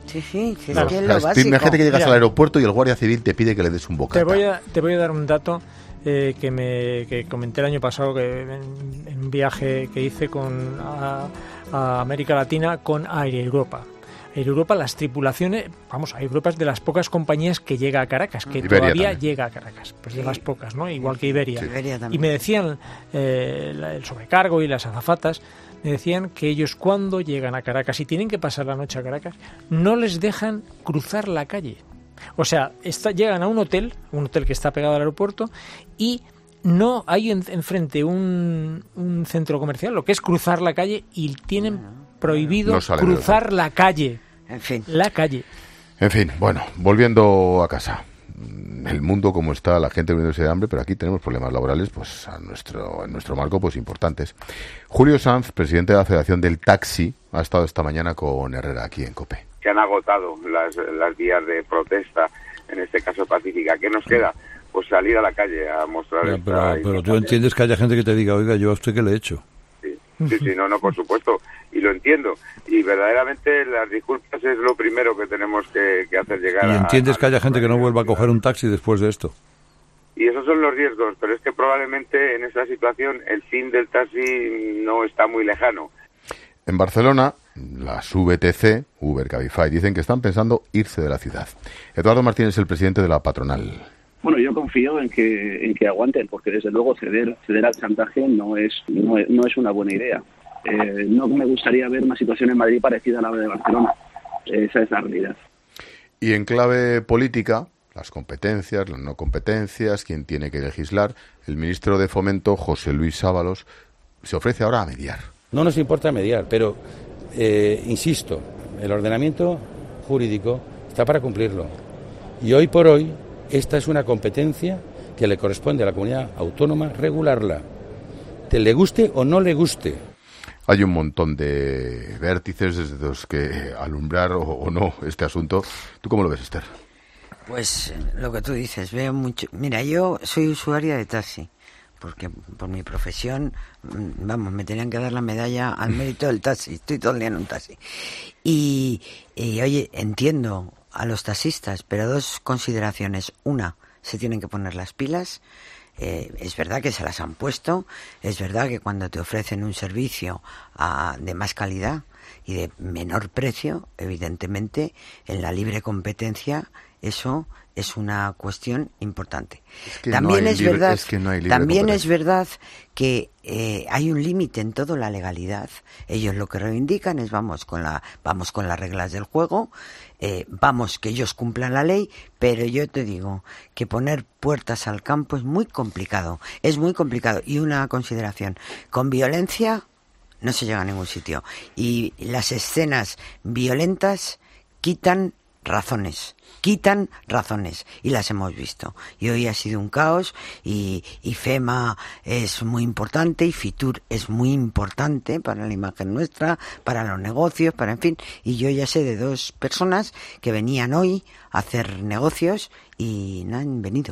Sí, sí, sí, Claro. es que es O sea, lo básico. imagínate que llegas Mira, al aeropuerto y el guardia civil te pide que le des un bocata. Te voy a, te voy a dar un dato eh, que me que comenté el año pasado que en, en un viaje que hice con a, a América Latina con Air Europa. Air Europa, las tripulaciones, vamos, Air Europa es de las pocas compañías que llega a Caracas, que Iberia todavía también. llega a Caracas, pues de las pocas, ¿no? Igual que Iberia. Sí. Iberia también. Y me decían eh, la- el sobrecargo y las azafatas, me decían que ellos cuando llegan a Caracas y tienen que pasar la noche a Caracas, no les dejan cruzar la calle. O sea, está, llegan a un hotel, un hotel que está pegado al aeropuerto, y no hay en- enfrente un, un centro comercial, lo que es cruzar la calle, y tienen prohibido No salen del cruzar la calle. En fin. La calle. En fin, bueno, volviendo a casa. El mundo como está, la gente muriéndose de hambre, pero aquí tenemos problemas laborales, pues a nuestro, en nuestro marco, pues importantes. Julio Sanz, presidente de la Federación del Taxi, ha estado esta mañana con Herrera aquí en COPE. Se han agotado las, las vías de protesta, en este caso pacífica. ¿Qué nos queda? Pues salir a la calle a mostrar Ya, esta pero, pero tú importancia. entiendes que haya gente que te diga, oiga, yo a usted qué le he hecho. Sí, sí, no, no, por supuesto, y lo entiendo. Y verdaderamente las disculpas es lo primero que tenemos que, que hacer llegar Y a... entiendes a- que haya gente que no vuelva a coger un taxi después de esto. Y esos son los riesgos, pero es que probablemente en esa situación el fin del taxi no está muy lejano. En Barcelona, las V T C, Uber, Cabify, dicen que están pensando irse de la ciudad. Eduardo Martínez es el presidente de la patronal. Bueno, yo confío en que en que aguanten, porque desde luego ceder ceder al chantaje no es no es, no es una buena idea. Eh, no me gustaría ver una situación en Madrid parecida a la de Barcelona. Esa es la realidad. Y en clave política, las competencias, las no competencias, quién tiene que legislar, el ministro de Fomento, José Luis Ábalos, se ofrece ahora a mediar. No nos importa mediar, pero, eh, insisto, el ordenamiento jurídico está para cumplirlo. Y hoy por hoy, esta es una competencia que le corresponde a la comunidad autónoma regularla. Te le guste o no le guste. Hay un montón de vértices desde los que alumbrar o, o no este asunto. ¿Tú cómo lo ves, Esther? Pues lo que tú dices, veo mucho... Mira, yo soy usuaria de taxi, porque por mi profesión, vamos, me tenían que dar la medalla al mérito del taxi. Estoy todo el día en un taxi. Y, y oye, entiendo a los taxistas, pero dos consideraciones. Una, se tienen que poner las pilas. Eh, es verdad que se las han puesto, es verdad que cuando te ofrecen un servicio a, de más calidad y de menor precio, evidentemente en la libre competencia eso es una cuestión importante. Es que también no hay es libre- verdad, es que no hay libre también es competencia. verdad que eh, hay un límite en toda la legalidad. Ellos lo que reivindican es vamos con la vamos con las reglas del juego, eh, vamos que ellos cumplan la ley, pero yo te digo que poner puertas al campo es muy complicado, es muy complicado. Y una consideración, con violencia no se llega a ningún sitio, y las escenas violentas quitan razones, quitan razones, y las hemos visto. Y hoy ha sido un caos, y, y FEMA es muy importante, y FITUR es muy importante para la imagen nuestra, para los negocios, para en fin. Y yo ya sé de dos personas que venían hoy a hacer negocios y no han venido.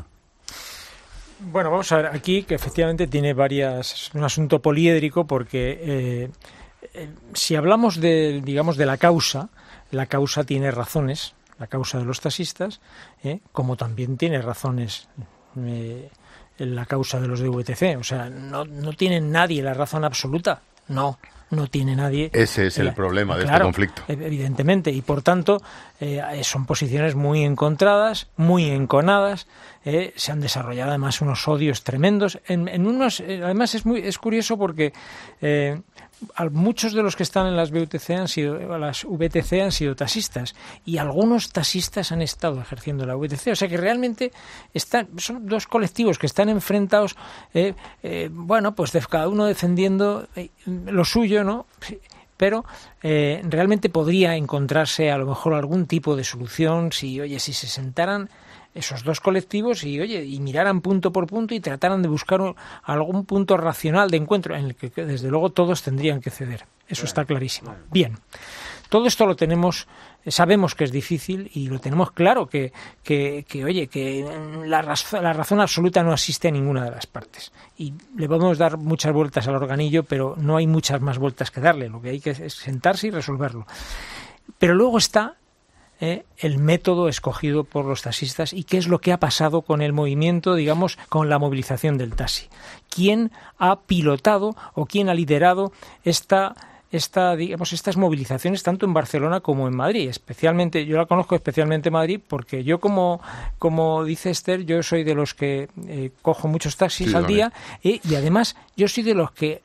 Bueno, vamos a ver aquí que efectivamente tiene varias, es un asunto poliédrico porque eh, eh, si hablamos de, digamos, de la causa, la causa tiene razones, la causa de los taxistas, eh, como también tiene razones eh, la causa de los de V T C, o sea, no, no tiene nadie la razón absoluta, no. No tiene nadie. Ese es el eh, problema de claro, este conflicto. Evidentemente, y por tanto eh, son posiciones muy encontradas, muy enconadas. Eh, se han desarrollado además unos odios tremendos. En, en unos, eh, además es muy es curioso porque eh, muchos de los que están en las V T C han sido, las V T C han sido taxistas, y algunos taxistas han estado ejerciendo la V T C. O sea que realmente están, son dos colectivos que están enfrentados, eh, eh, bueno, pues de, cada uno defendiendo eh, lo suyo, ¿no? Pero eh, realmente podría encontrarse a lo mejor algún tipo de solución si, oye, si se sentaran esos dos colectivos y, oye, y miraran punto por punto y trataran de buscar un, algún punto racional de encuentro en el que, que desde luego todos tendrían que ceder. Eso está clarísimo. Bien. Todo esto lo tenemos, sabemos que es difícil y lo tenemos claro que, que, que oye, que la, raz- la razón absoluta no asiste a ninguna de las partes. Y le podemos dar muchas vueltas al organillo, pero no hay muchas más vueltas que darle. Lo que hay que es sentarse y resolverlo. Pero luego está eh, el método escogido por los taxistas y qué es lo que ha pasado con el movimiento, digamos, con la movilización del taxi. ¿Quién ha pilotado o quién ha liderado esta Esta, digamos, estas movilizaciones tanto en Barcelona como en Madrid? Especialmente, yo la conozco especialmente en Madrid porque yo, como, como dice Esther, yo soy de los que eh, cojo muchos taxis sí, al día eh, y además yo soy de los que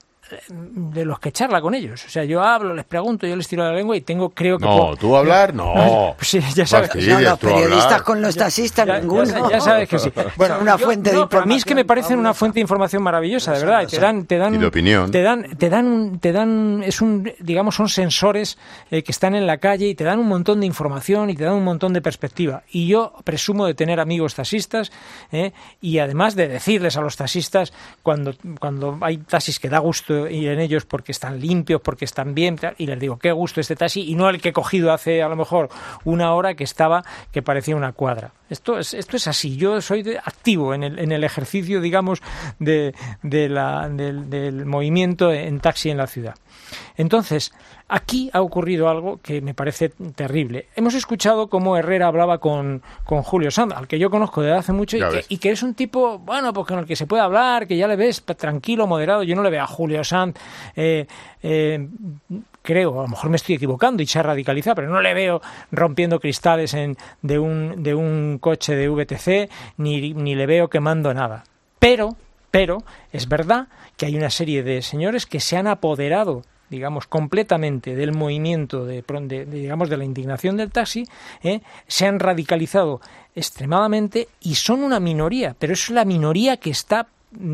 de los que charla con ellos. O sea, yo hablo, les pregunto, yo les tiro la lengua y tengo, creo que... No, puedo, tú hablar, no. no pues sí, ya sabes. Fastidias, no, los periodistas hablar. con los taxistas, ya, ninguno. Ya, ya sabes que sí. Bueno, Son una yo, fuente de no, información. a mí es que me parecen una fuente de información maravillosa, de verdad. Te dan, te dan, y de opinión. Te dan, te dan, un, te dan, es un, digamos, son sensores eh, que están en la calle y te dan un montón de información y te dan un montón de perspectiva. Y yo presumo de tener amigos taxistas eh, y además de decirles a los taxistas cuando, cuando hay taxis que da gusto ir en ellos porque están limpios, porque están bien, y les digo, qué gusto este taxi, y no el que he cogido hace a lo mejor una hora que estaba, que parecía una cuadra. Esto es, esto es así. Yo soy de, activo en el, en el ejercicio, digamos, de, de la, del, del movimiento en taxi en la ciudad. Entonces, aquí ha ocurrido algo que me parece terrible. Hemos escuchado cómo Herrera hablaba con, con Julio Sanz, al que yo conozco desde hace mucho, y que, y que es un tipo, bueno, pues con el que se puede hablar, que ya le ves tranquilo, moderado. Yo no le veo a Julio Sanz, eh, eh, creo, a lo mejor me estoy equivocando y se ha radicalizado, pero no le veo rompiendo cristales en, de, un, de un coche de V T C, ni, ni le veo quemando nada. Pero, pero, es verdad que hay una serie de señores que se han apoderado, digamos, completamente del movimiento, de, de, de digamos, de la indignación del taxi, ¿eh? Se han radicalizado extremadamente y son una minoría, pero es la minoría que está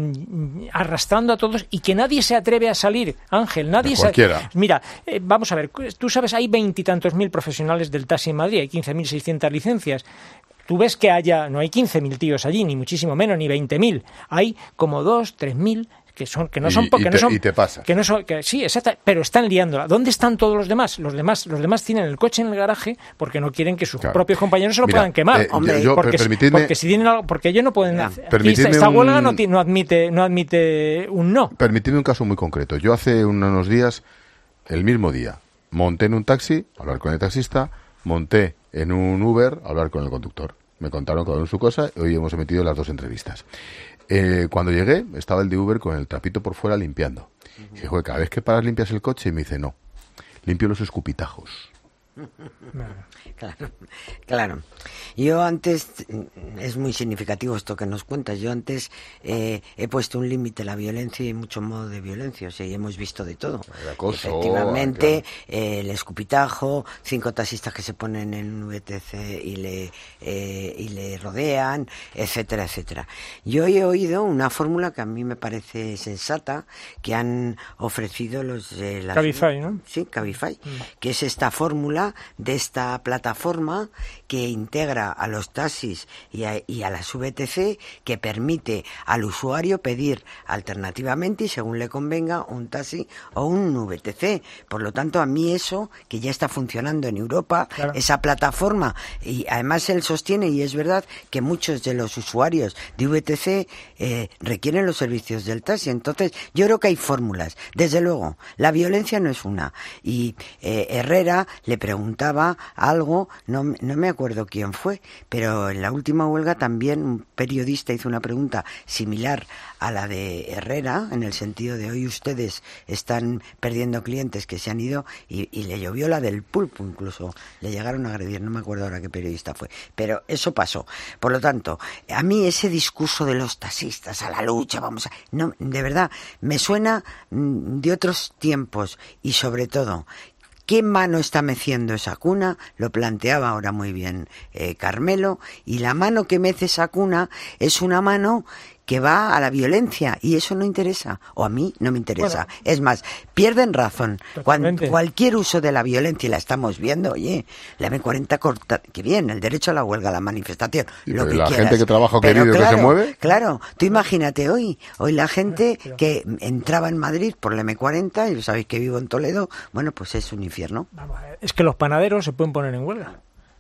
mm, arrastrando a todos y que nadie se atreve a salir, Ángel, nadie se... Mira, eh, vamos a ver, tú sabes, hay veintitantos mil profesionales del taxi en Madrid, hay quince mil seiscientas licencias. Tú ves que haya, no hay quince mil tíos allí, ni muchísimo menos, ni veinte mil, hay como dos, tres mil que son que no son porque no son y te pasa que no son que sí, exacto, pero están liándola. ¿Dónde están todos los demás? Los demás los demás tienen el coche en el garaje porque no quieren que sus claro. propios compañeros se lo Mira, puedan quemar. Eh, Hombre, yo, porque, permitidme, porque si tienen algo, porque ellos no pueden hacer. Esta, esta un, huelga no, no admite no admite un no. Permitidme un caso muy concreto. Yo hace unos días, el mismo día, monté en un taxi a hablar con el taxista, monté en un Uber a hablar con el conductor. Me contaron cada uno su cosa y hoy hemos emitido las dos entrevistas. Eh, cuando llegué, estaba el de Uber con el trapito por fuera limpiando. Uh-huh. Y dije, joder, cada vez que paras limpias el coche, y me dice, no, limpio los escupitajos. Claro, claro. Yo antes, es muy significativo esto que nos cuentas, yo antes eh, he puesto un límite a la violencia y mucho modo de violencia, o sea, y hemos visto de todo. El acoso, efectivamente, claro. eh, el escupitajo, cinco taxistas que se ponen en V T C y le, eh, y le rodean, etcétera, etcétera. Yo he oído una fórmula que a mí me parece sensata, que han ofrecido los... Eh, las, Cabify, ¿no? Sí, Cabify, mm. que es esta fórmula de esta plataforma que integra a los taxis y a, y a las V T C, que permite al usuario pedir alternativamente y según le convenga un taxi o un V T C. Por lo tanto, a mí eso, que ya está funcionando en Europa, claro. esa plataforma, y además él sostiene, y es verdad, que muchos de los usuarios de V T C eh, requieren los servicios del taxi. Entonces, yo creo que hay fórmulas. Desde luego, la violencia no es una. Y eh, Herrera le preguntaba algo, no, no me acuerdo quién fue, pero en la última huelga también un periodista hizo una pregunta similar a la de Herrera, en el sentido de hoy ustedes están perdiendo clientes que se han ido, y, y le llovió la del pulpo, incluso le llegaron a agredir, no me acuerdo ahora qué periodista fue, pero eso pasó. Por lo tanto, a mí ese discurso de los taxistas a la lucha, vamos a... no, de verdad, me suena de otros tiempos, y sobre todo, ¿qué mano está meciendo esa cuna? Lo planteaba ahora muy bien eh, Carmelo, y la mano que mece esa cuna es una mano que va a la violencia, y eso no interesa, o a mí no me interesa. Bueno, es más, pierden razón. Cuando, cualquier uso de la violencia, y la estamos viendo, oye, la eme cuarenta corta, que bien, el derecho a la huelga, a la manifestación, y lo que la quieras. Gente que trabaja querido, claro, que se mueve. Claro, tú imagínate hoy, hoy la gente que entraba en Madrid por la eme cuarenta, y sabéis que vivo en Toledo, bueno, pues es un infierno. Es que los panaderos se pueden poner en huelga.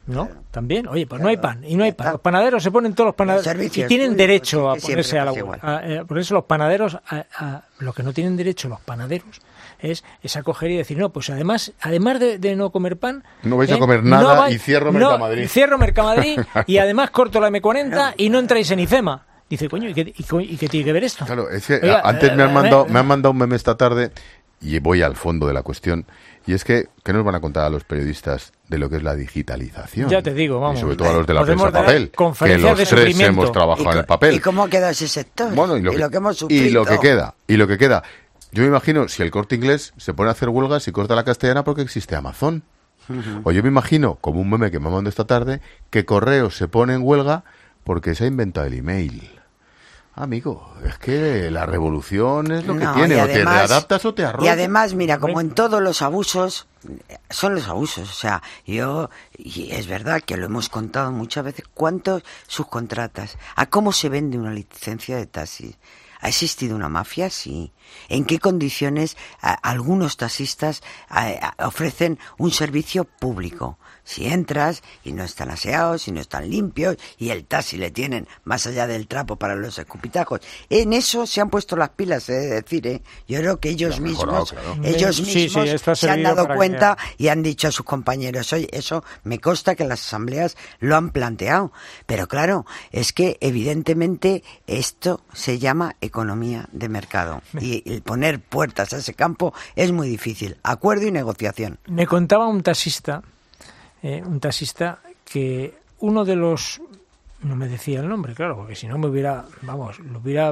¿No? También. Oye, pues claro, no hay pan. Y no hay pan. Los panaderos se ponen todos los panaderos. Y tienen derecho a ponerse a la huelga. Por eso los panaderos, a, a, lo que no tienen derecho los panaderos es, es a coger y decir, no, pues además además de, de no comer pan... No vais eh, a comer nada no vais, y cierro no, Mercamadrid. Y cierro Mercamadrid y además corto la eme cuarenta y no entráis en IFEMA. Dice, coño, ¿y qué, y, y qué tiene que ver esto? Claro, es que Oiga, antes eh, me han, mandado, eh, me han mandado un meme esta tarde y voy al fondo de la cuestión. Y es que, ¿qué nos van a contar a los periodistas de lo que es la digitalización? Ya te digo, vamos. Y sobre todo a los de la Podemos prensa papel, que los tres hemos trabajado en el papel. ¿Y cómo ha quedado ese sector? Bueno, y lo, y que, lo que hemos sufrido. Y lo que queda, y lo que queda. Yo me imagino, si el Corte Inglés se pone a hacer huelgas y corta la castellana porque existe Amazon. Uh-huh. O yo me imagino, como un meme que me mandó esta tarde, que Correos se pone en huelga porque se ha inventado el email. Amigo, es que la revolución es lo que no, tiene, además, o te readaptas o te arrojas. Y además, mira, como en todos los abusos, son los abusos, o sea, yo, y es verdad que lo hemos contado muchas veces, ¿cuántos subcontratas? ¿A cómo se vende una licencia de taxi? ¿Ha existido una mafia? Sí. ¿En qué condiciones a, algunos taxistas a, a, ofrecen un servicio público? Si entras y no están aseados y no están limpios y el taxi le tienen más allá del trapo para los escupitajos. En eso se han puesto las pilas, he de decir, ¿eh? Yo creo que ellos mismos, claro. ellos mismos sí, sí, se han dado cuenta que... y han dicho a sus compañeros, oye, eso me consta que las asambleas lo han planteado. Pero claro, es que evidentemente esto se llama economía de mercado. Y el poner puertas a ese campo es muy difícil. Acuerdo y negociación. Me contaba un taxista, eh, un taxista que uno de los, no me decía el nombre, claro, porque si no me hubiera, vamos, lo hubiera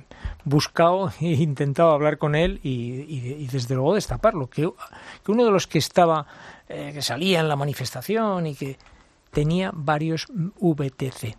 buscado e intentado hablar con él y, y, y desde luego destaparlo, que, que uno de los que estaba, eh, que salía en la manifestación y que tenía varios V T C.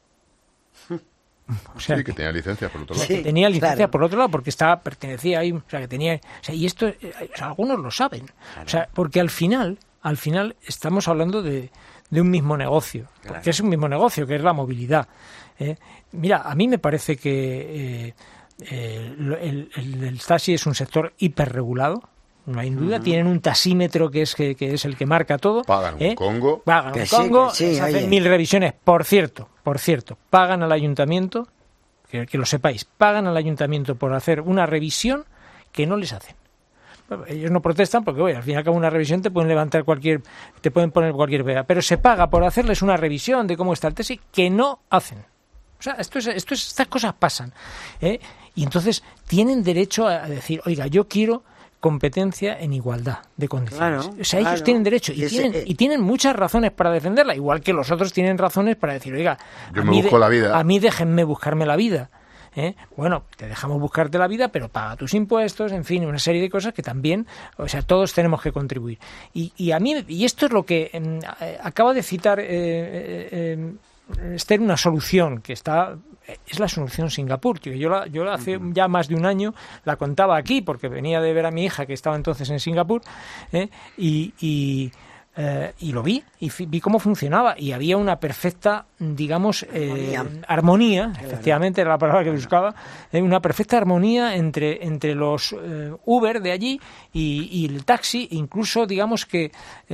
O sea, sí, que, que tenía licencia por otro lado. Sí, tenía licencia claro. por otro lado porque estaba pertenecía ahí, o sea, que tenía, o sea, y esto o sea, algunos lo saben. Claro. O sea, porque al final, al final estamos hablando de, de un mismo negocio, claro. porque es un mismo negocio, que es la movilidad. ¿eh? Mira, a mí me parece que eh, eh, el, el, el taxi es un sector hiperregulado. No hay duda, uh-huh. tienen un taxímetro que es que, que es el que marca todo. Pagan ¿eh? un congo. Pagan que un sí, congo, que sí, hacen mil revisiones. Por cierto, por cierto, pagan al ayuntamiento, que, que lo sepáis, pagan al ayuntamiento por hacer una revisión que no les hacen. Bueno, ellos no protestan porque, oye, al fin y al cabo una revisión te pueden levantar cualquier, te pueden poner cualquier vea, pero se paga por hacerles una revisión de cómo está el taxi que no hacen. O sea, esto es, esto es, estas cosas pasan. ¿eh? Y entonces tienen derecho a decir, oiga, yo quiero competencia en igualdad de condiciones. Claro, o sea, ellos claro. tienen derecho y, y, ese, tienen, eh, y tienen muchas razones para defenderla, igual que los otros tienen razones para decir, oiga, yo a, me mí busco de, la vida. a mí déjenme buscarme la vida. ¿eh? Bueno, te dejamos buscarte la vida, pero paga tus impuestos, en fin, una serie de cosas que también, o sea, todos tenemos que contribuir. Y, y a mí, y esto es lo que eh, acaba de citar eh, eh, eh, Esther, una solución que está, es la solución Singapur. Yo la, yo hace ya más de un año la contaba aquí porque venía de ver a mi hija que estaba entonces en Singapur ¿eh? y, y, eh, y lo vi y vi cómo funcionaba y había una perfecta, digamos, eh, armonía, armonía efectivamente era la palabra que buscaba, eh, una perfecta armonía entre, entre los eh, Uber de allí y, y el taxi, incluso digamos que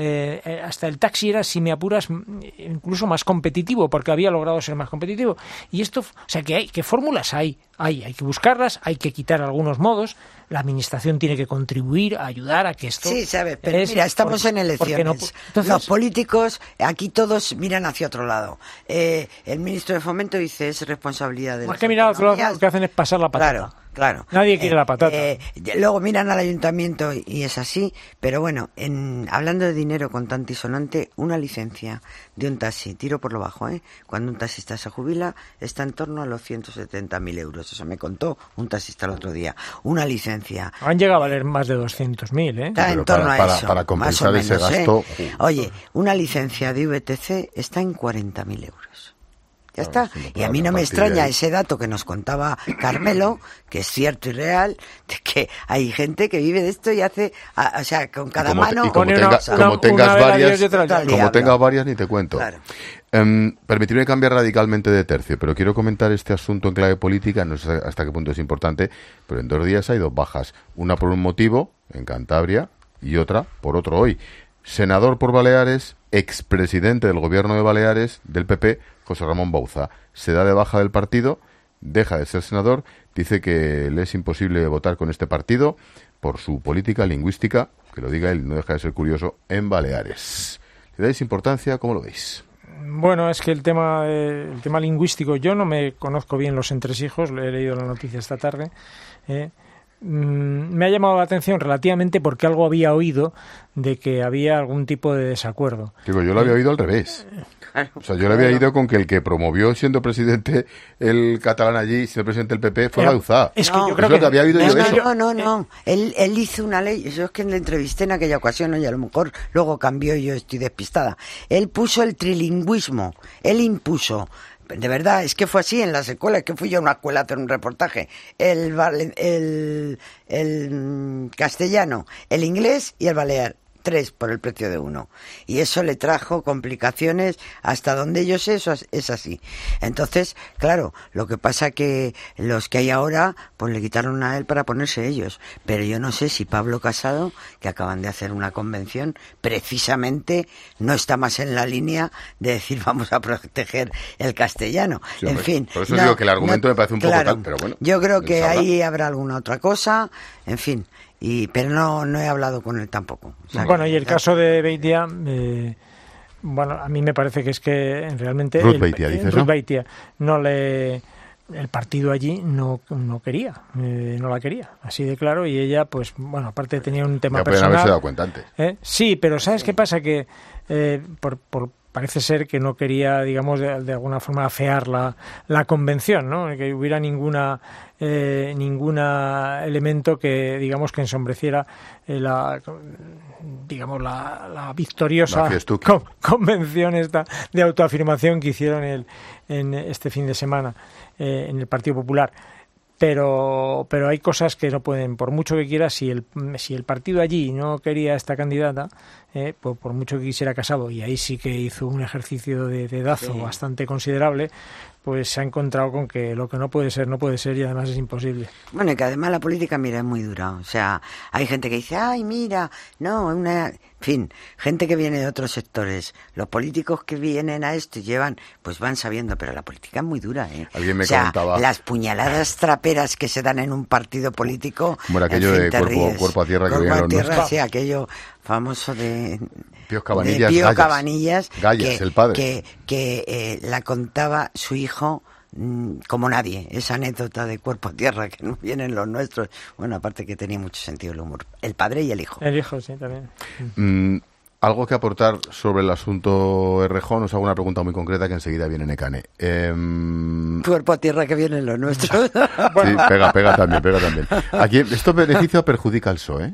eh, hasta el taxi era, si me apuras, incluso más competitivo porque había logrado ser más competitivo. Y esto, o sea, que hay, que fórmulas hay, hay, hay que buscarlas, hay que quitar algunos modos, la administración tiene que contribuir a ayudar a que esto... Sí, sabes, pero es, mira, estamos porque, en elecciones. No, entonces, los políticos, aquí todos miran hacia otro lado. Eh, el ministro de Fomento dice, es responsabilidad de las... Es que mira, lo que hacen es pasar la patata. Claro. Claro. Nadie quiere eh, la patata. Eh, luego miran al ayuntamiento y es así, pero bueno, en, hablando de dinero contante y sonante, una licencia de un taxi, tiro por lo bajo, ¿eh? Cuando un taxista se jubila, está en torno a los ciento setenta mil euros. Eso me contó un taxista el otro día. Una licencia. Han llegado a valer más de doscientos mil, ¿eh? Está pero en torno para, a para, eso. Para compensar más o menos, ese gasto. ¿eh? Oye, una licencia de V T C está en cuarenta mil euros. Ya está. Y a mí no me extraña ese dato que nos contaba Carmelo, que es cierto y real, de que hay gente que vive de esto y hace, o sea, con cada como, mano... Y como, una, tenga, una, como tengas una varias, como como tengas varias, ni te cuento. Claro. Um, permitidme cambiar radicalmente de tercio, pero quiero comentar este asunto en clave política, no sé hasta qué punto es importante, pero en dos días hay dos bajas. Una por un motivo, en Cantabria, y otra por otro hoy. Senador por Baleares expresidente del gobierno de Baleares, del P P, José Ramón Bauza. Se da de baja del partido, deja de ser senador, dice que le es imposible votar con este partido por su política lingüística, que lo diga él, no deja de ser curioso, en Baleares. ¿Le dais importancia? ¿Cómo lo veis? Bueno, es que el tema, eh, el tema lingüístico, yo no me conozco bien los entresijos, lo he leído la noticia esta tarde, eh, mm, me ha llamado la atención relativamente porque algo había oído de que había algún tipo de desacuerdo. Digo, yo lo había oído al revés. O sea, yo le había ido con que el que promovió siendo presidente el catalán allí, siendo presidente del P P, fue Bauza. Es que no, yo creo es lo que... había oído no, yo no, eso. no, no, no. Él, él hizo una ley, yo es que le entrevisté en aquella ocasión, ¿no? Y a lo mejor luego cambió y yo estoy despistada. Él puso el trilingüismo, él impuso... De verdad, es que fue así en las escuelas, que fui yo a una escuela a hacer un reportaje. El, el, el castellano, el inglés y el balear. Tres por el precio de uno. Y eso le trajo complicaciones hasta donde yo sé, eso es así. Entonces, claro, lo que pasa que los que hay ahora, pues le quitaron a él para ponerse ellos. Pero yo no sé si Pablo Casado, que acaban de hacer una convención, precisamente no está más en la línea de decir vamos a proteger el castellano. Sí, en hombre, fin. por eso no, digo que el argumento no, me parece un claro, poco tal, pero bueno. Yo creo que sabrá. ahí habrá alguna otra cosa, en fin. Y pero no no he hablado con él tampoco. O sea, bueno, que, y el caso de Beitia, eh, bueno, a mí me parece que es que realmente Ruth el, Beitia, dices, Ruth ¿no? Beitia no le el partido allí no no quería, eh, no la quería, así de claro, y ella, pues, bueno, aparte tenía un tema ya personal. pueden haberse dado cuenta antes. ¿Eh? Sí, pero ¿sabes qué pasa? Que eh, por, por parece ser que no quería, digamos, de, de alguna forma afear la, la convención, ¿no? Que hubiera ninguna eh, ninguna elemento que, digamos, que ensombreciera eh, la, digamos, la, la victoriosa con, convención esta de autoafirmación que hicieron el, en este fin de semana eh, en el Partido Popular. Pero pero hay cosas que no pueden, por mucho que quiera, si el si el partido allí no quería a esta candidata, eh, por, por mucho que quisiera Casado, y ahí sí que hizo un ejercicio de dedazo sí. bastante considerable, pues se ha encontrado con que lo que no puede ser, no puede ser, y además es imposible. Bueno, y que además la política, mira, es muy dura. O sea, hay gente que dice, ay, mira, no, una... En fin, gente que viene de otros sectores. Los políticos que vienen a esto y llevan, pues van sabiendo, pero la política es muy dura, ¿eh? Alguien me o sea, contaba... las puñaladas traperas que se dan en un partido político... Como era aquello en fin, de cuerpo, cuerpo a tierra que vienen los tierra, nuestros. sí, aquello famoso de... Pío Cabanillas, de Pío Gallas. Cabanillas, Gallas, que, el padre. que, que eh, la contaba su hijo como nadie, esa anécdota de cuerpo a tierra que no vienen los nuestros. Bueno, aparte que tenía mucho sentido el humor. El padre y el hijo. El hijo, sí, también. Mm, ¿Algo que aportar sobre el asunto Errejón? Os hago una pregunta muy concreta que enseguida viene Necane. Eh, cuerpo a tierra que vienen los nuestros. Sí, pega, pega también, pega también. Aquí, ¿esto beneficia o perjudica al P S O E?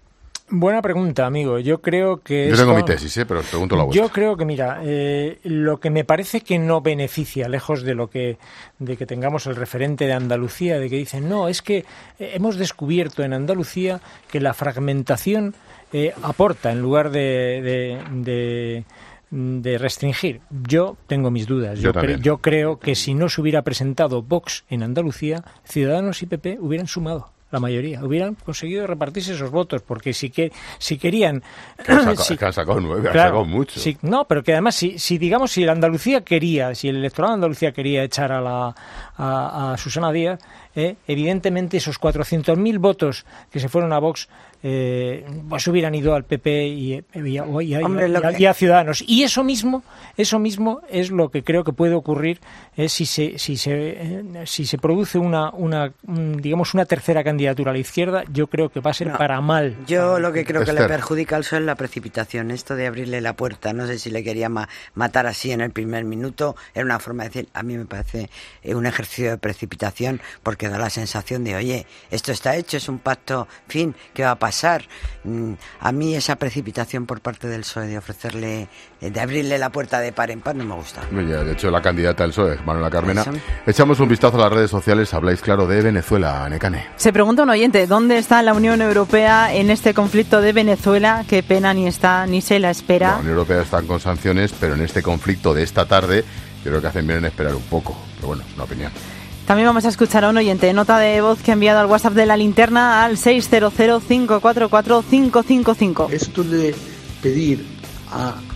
Buena pregunta, amigo. Yo creo que... Yo esto, tengo mi tesis, ¿eh? Pero os pregunto la vuestra. Yo creo que, mira, eh, lo que me parece que no beneficia, lejos de lo que de que tengamos el referente de Andalucía, de que dicen, no, es que hemos descubierto en Andalucía que la fragmentación eh, aporta en lugar de... de, de de restringir. Yo tengo mis dudas. Yo, yo, cre- yo creo que si no se hubiera presentado Vox en Andalucía, Ciudadanos y P P hubieran sumado. La mayoría hubieran conseguido repartirse esos votos, porque si que si querían que han sacado, si, que han sacado nueve, claro, han sacado mucho. Si, no, pero que además si, si digamos si la Andalucía quería, si el electorado de Andalucía quería echar a la a, a Susana Díaz, eh, evidentemente esos cuatrocientos mil votos que se fueron a Vox eh, pues hubieran ido al P P y, y, y, y, Hombre, y, a, que... y a Ciudadanos. Y eso mismo, eso mismo es lo que creo que puede ocurrir eh, si se si se eh, si se produce una una un, digamos una tercera candidatura a la izquierda. Yo creo que va a ser no, para mal. Yo lo que creo Esther. que le perjudica al P S O E es la precipitación, esto de abrirle la puerta. No sé si le quería ma- matar así en el primer minuto, era una forma de decir, a mí me parece eh, un ejercicio de precipitación, porque da la sensación de, oye, esto está hecho, es un pacto, en fin, ¿qué va a pasar? Mm, a mí esa precipitación por parte del P S O E de ofrecerle, de abrirle la puerta de par en par no me gusta. Ya, de hecho, la candidata del P S O E, Manuela Carmena. Eso. Echamos un vistazo a las redes sociales, habláis claro de Venezuela, Necane. Se pregunta un oyente, ¿dónde está la Unión Europea en este conflicto de Venezuela? Qué pena, ni está ni se la espera. La Unión Europea está con sanciones, pero en este conflicto de esta tarde, yo creo que hacen bien en esperar un poco. Pero bueno, una opinión. También vamos a escuchar a un oyente, nota de voz que ha enviado al WhatsApp de la linterna al seis cero cero, cinco cuatro cuatro, cinco cinco cinco. Esto de pedir a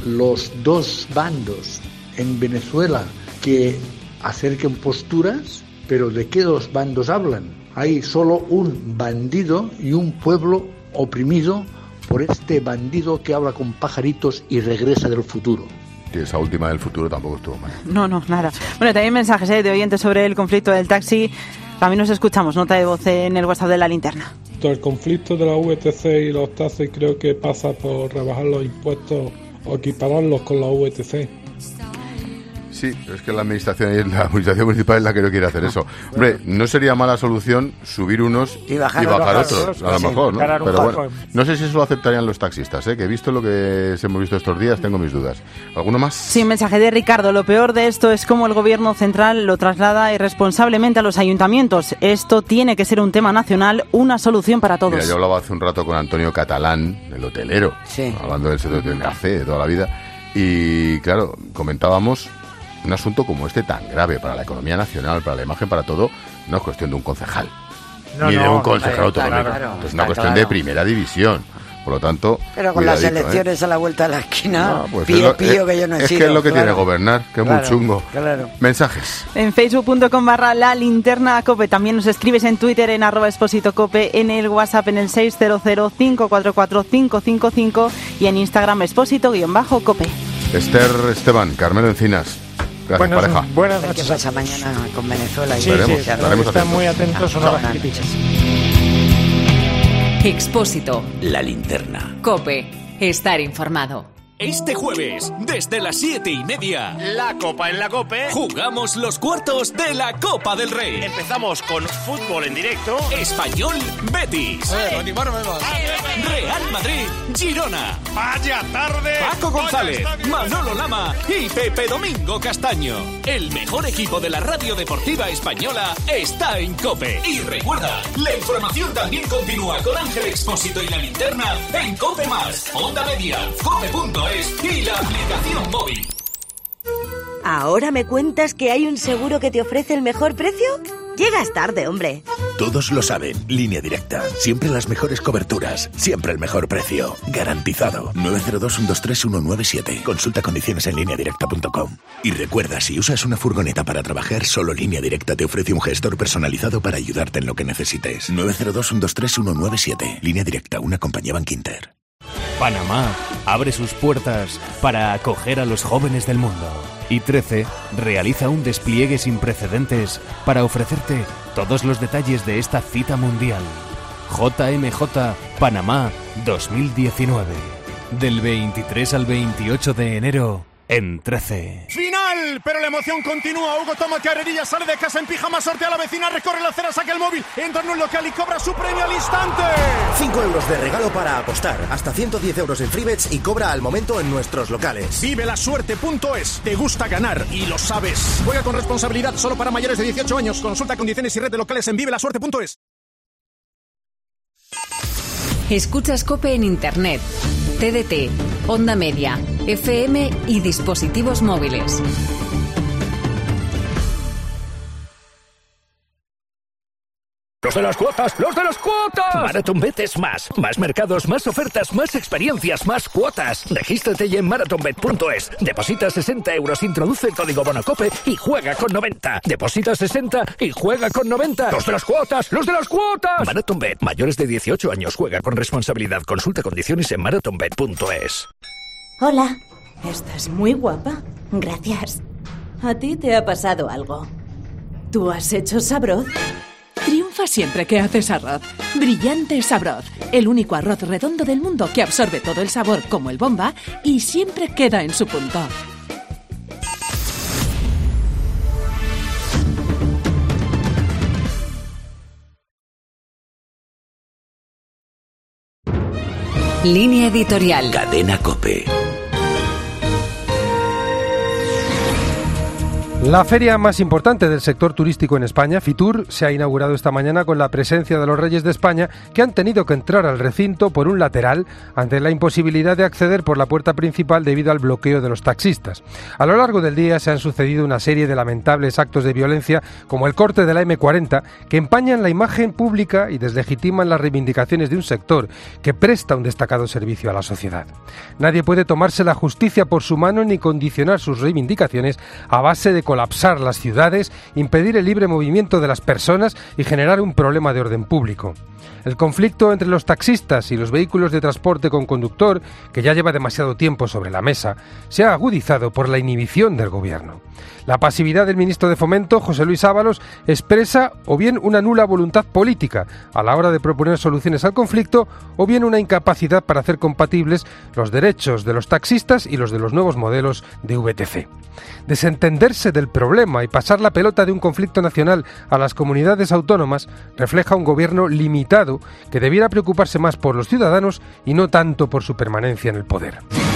los dos bandos en Venezuela que acerquen posturas, pero ¿de qué dos bandos hablan? Hay solo un bandido y un pueblo oprimido por este bandido que habla con pajaritos y regresa del futuro. Y esa última del futuro tampoco estuvo mal. No, no, nada. Bueno, también mensajes ¿eh? de oyentes sobre el conflicto del taxi. También nos escuchamos, nota de voz en el WhatsApp de La Linterna. El conflicto de la V T C y los taxis creo que pasa por rebajar los impuestos o equipararlos con la V T C. Sí, es que la administración la administración municipal es la que no quiere hacer eso. Hombre, no sería mala solución subir unos y bajar, y bajar otros, otros, a lo sí, mejor, ¿no? Pero bueno, no sé si eso lo aceptarían los taxistas, ¿eh? Que he visto lo que hemos visto estos días, tengo mis dudas. ¿Alguno más? Sí, un mensaje de Ricardo. Lo peor de esto es cómo el gobierno central lo traslada irresponsablemente a los ayuntamientos. Esto tiene que ser un tema nacional, una solución para todos. Mira, yo hablaba hace un rato con Antonio Catalán, el hotelero, sí. hablando del sector del café de toda la vida, y claro, comentábamos un asunto como este tan grave para la economía nacional, para la imagen, para todo, no es cuestión de un concejal, no, ni no, de un consejero autonómico, claro, es una cuestión claro. de primera división. Por lo tanto, pero con las elecciones ¿eh? a la vuelta de la esquina, no, pues pío, lo, pío que yo no he es sido. Es que es lo que claro. tiene gobernar, que es claro, muy chungo. Claro. Mensajes. En facebook.com barra la linterna cope. También nos escribes en Twitter en arroba expósito cope, en el WhatsApp en el seis cero cero cinco cuatro cuatro cinco cinco cinco y en Instagram expósito guión bajo cope. Esther Esteban, Carmelo Encinas. Gracias, buenas, pareja. Buenas noches. ¿Qué pasa mañana con Venezuela? Sí, sí, sí, están muy atentos a las noticias. Expósito. La linterna. Cope. Estar informado. Este jueves, desde las siete y media, la Copa en la COPE, jugamos los cuartos de la Copa del Rey. Empezamos con fútbol en directo. Español Betis. Eh, animarme más. Real Madrid Girona. Vaya tarde. Paco González, Manolo Lama y Pepe Domingo Castaño. El mejor equipo de la radio deportiva española está en COPE. Y recuerda, la información también continúa con Ángel Expósito y la linterna en COPE más, Onda Media, cope punto es y la aplicación móvil. ¿Ahora me cuentas que hay un seguro que te ofrece el mejor precio? Llegas tarde, hombre. Todos lo saben. Línea Directa. Siempre las mejores coberturas. Siempre el mejor precio. Garantizado. nueve cero dos, uno dos tres, uno nueve siete. Consulta condiciones en línea directa punto com. Y recuerda, si usas una furgoneta para trabajar, solo Línea Directa te ofrece un gestor personalizado para ayudarte en lo que necesites. nueve cero dos, uno dos tres, uno nueve siete. Línea Directa, una compañía Bankinter. Panamá abre sus puertas para acoger a los jóvenes del mundo. Y trece realiza un despliegue sin precedentes para ofrecerte todos los detalles de esta cita mundial. J M J Panamá dos mil diecinueve. Del veintitrés al veintiocho de enero en trece. ¡Final! Pero la emoción continúa. Hugo toma carrerilla, sale de casa en pijama, sortea a la vecina, recorre la acera, saca el móvil, entra en un local y cobra su premio al instante. cinco euros de regalo para apostar. Hasta ciento diez euros en Freebets y cobra al momento en nuestros locales. Vive la suerte punto es. Te gusta ganar y lo sabes. Juega con responsabilidad solo para mayores de dieciocho años. Consulta condiciones y red de locales en vive la suerte punto es. Escuchas COPE en Internet, T D T, Onda Media, F M y dispositivos móviles. ¡Los de las cuotas! ¡Los de las cuotas! MarathonBet es más. Más mercados, más ofertas, más experiencias, más cuotas. Regístrate ya en marathonbet punto es. Deposita sesenta euros, introduce el código BONOCOPE y juega con noventa. Deposita sesenta y juega con noventa. ¡Los de las cuotas! ¡Los de las cuotas! MarathonBet. Mayores de dieciocho años. Juega con responsabilidad. Consulta condiciones en marathonbet punto es. Hola. Estás muy guapa. Gracias. ¿A ti te ha pasado algo? ¿Tú has hecho Sabroz? Triunfa siempre que haces arroz. Brillante Sabroz, el único arroz redondo del mundo que absorbe todo el sabor como el Bomba y siempre queda en su punto. Línea editorial. Cadena COPE. La feria más importante del sector turístico en España, Fitur, se ha inaugurado esta mañana con la presencia de los Reyes de España, que han tenido que entrar al recinto por un lateral ante la imposibilidad de acceder por la puerta principal debido al bloqueo de los taxistas. A lo largo del día se han sucedido una serie de lamentables actos de violencia, como el corte de la eme cuarenta, que empañan la imagen pública y deslegitiman las reivindicaciones de un sector que presta un destacado servicio a la sociedad. Nadie puede tomarse la justicia por su mano ni condicionar sus reivindicaciones a base de colapsar las ciudades, impedir el libre movimiento de las personas y generar un problema de orden público. El conflicto entre los taxistas y los vehículos de transporte con conductor, que ya lleva demasiado tiempo sobre la mesa, se ha agudizado por la inhibición del gobierno. La pasividad del ministro de Fomento, José Luis Ábalos, expresa o bien una nula voluntad política a la hora de proponer soluciones al conflicto, o bien una incapacidad para hacer compatibles los derechos de los taxistas y los de los nuevos modelos de V T C. Desentenderse del problema y pasar la pelota de un conflicto nacional a las comunidades autónomas refleja un gobierno limitado que debiera preocuparse más por los ciudadanos y no tanto por su permanencia en el poder.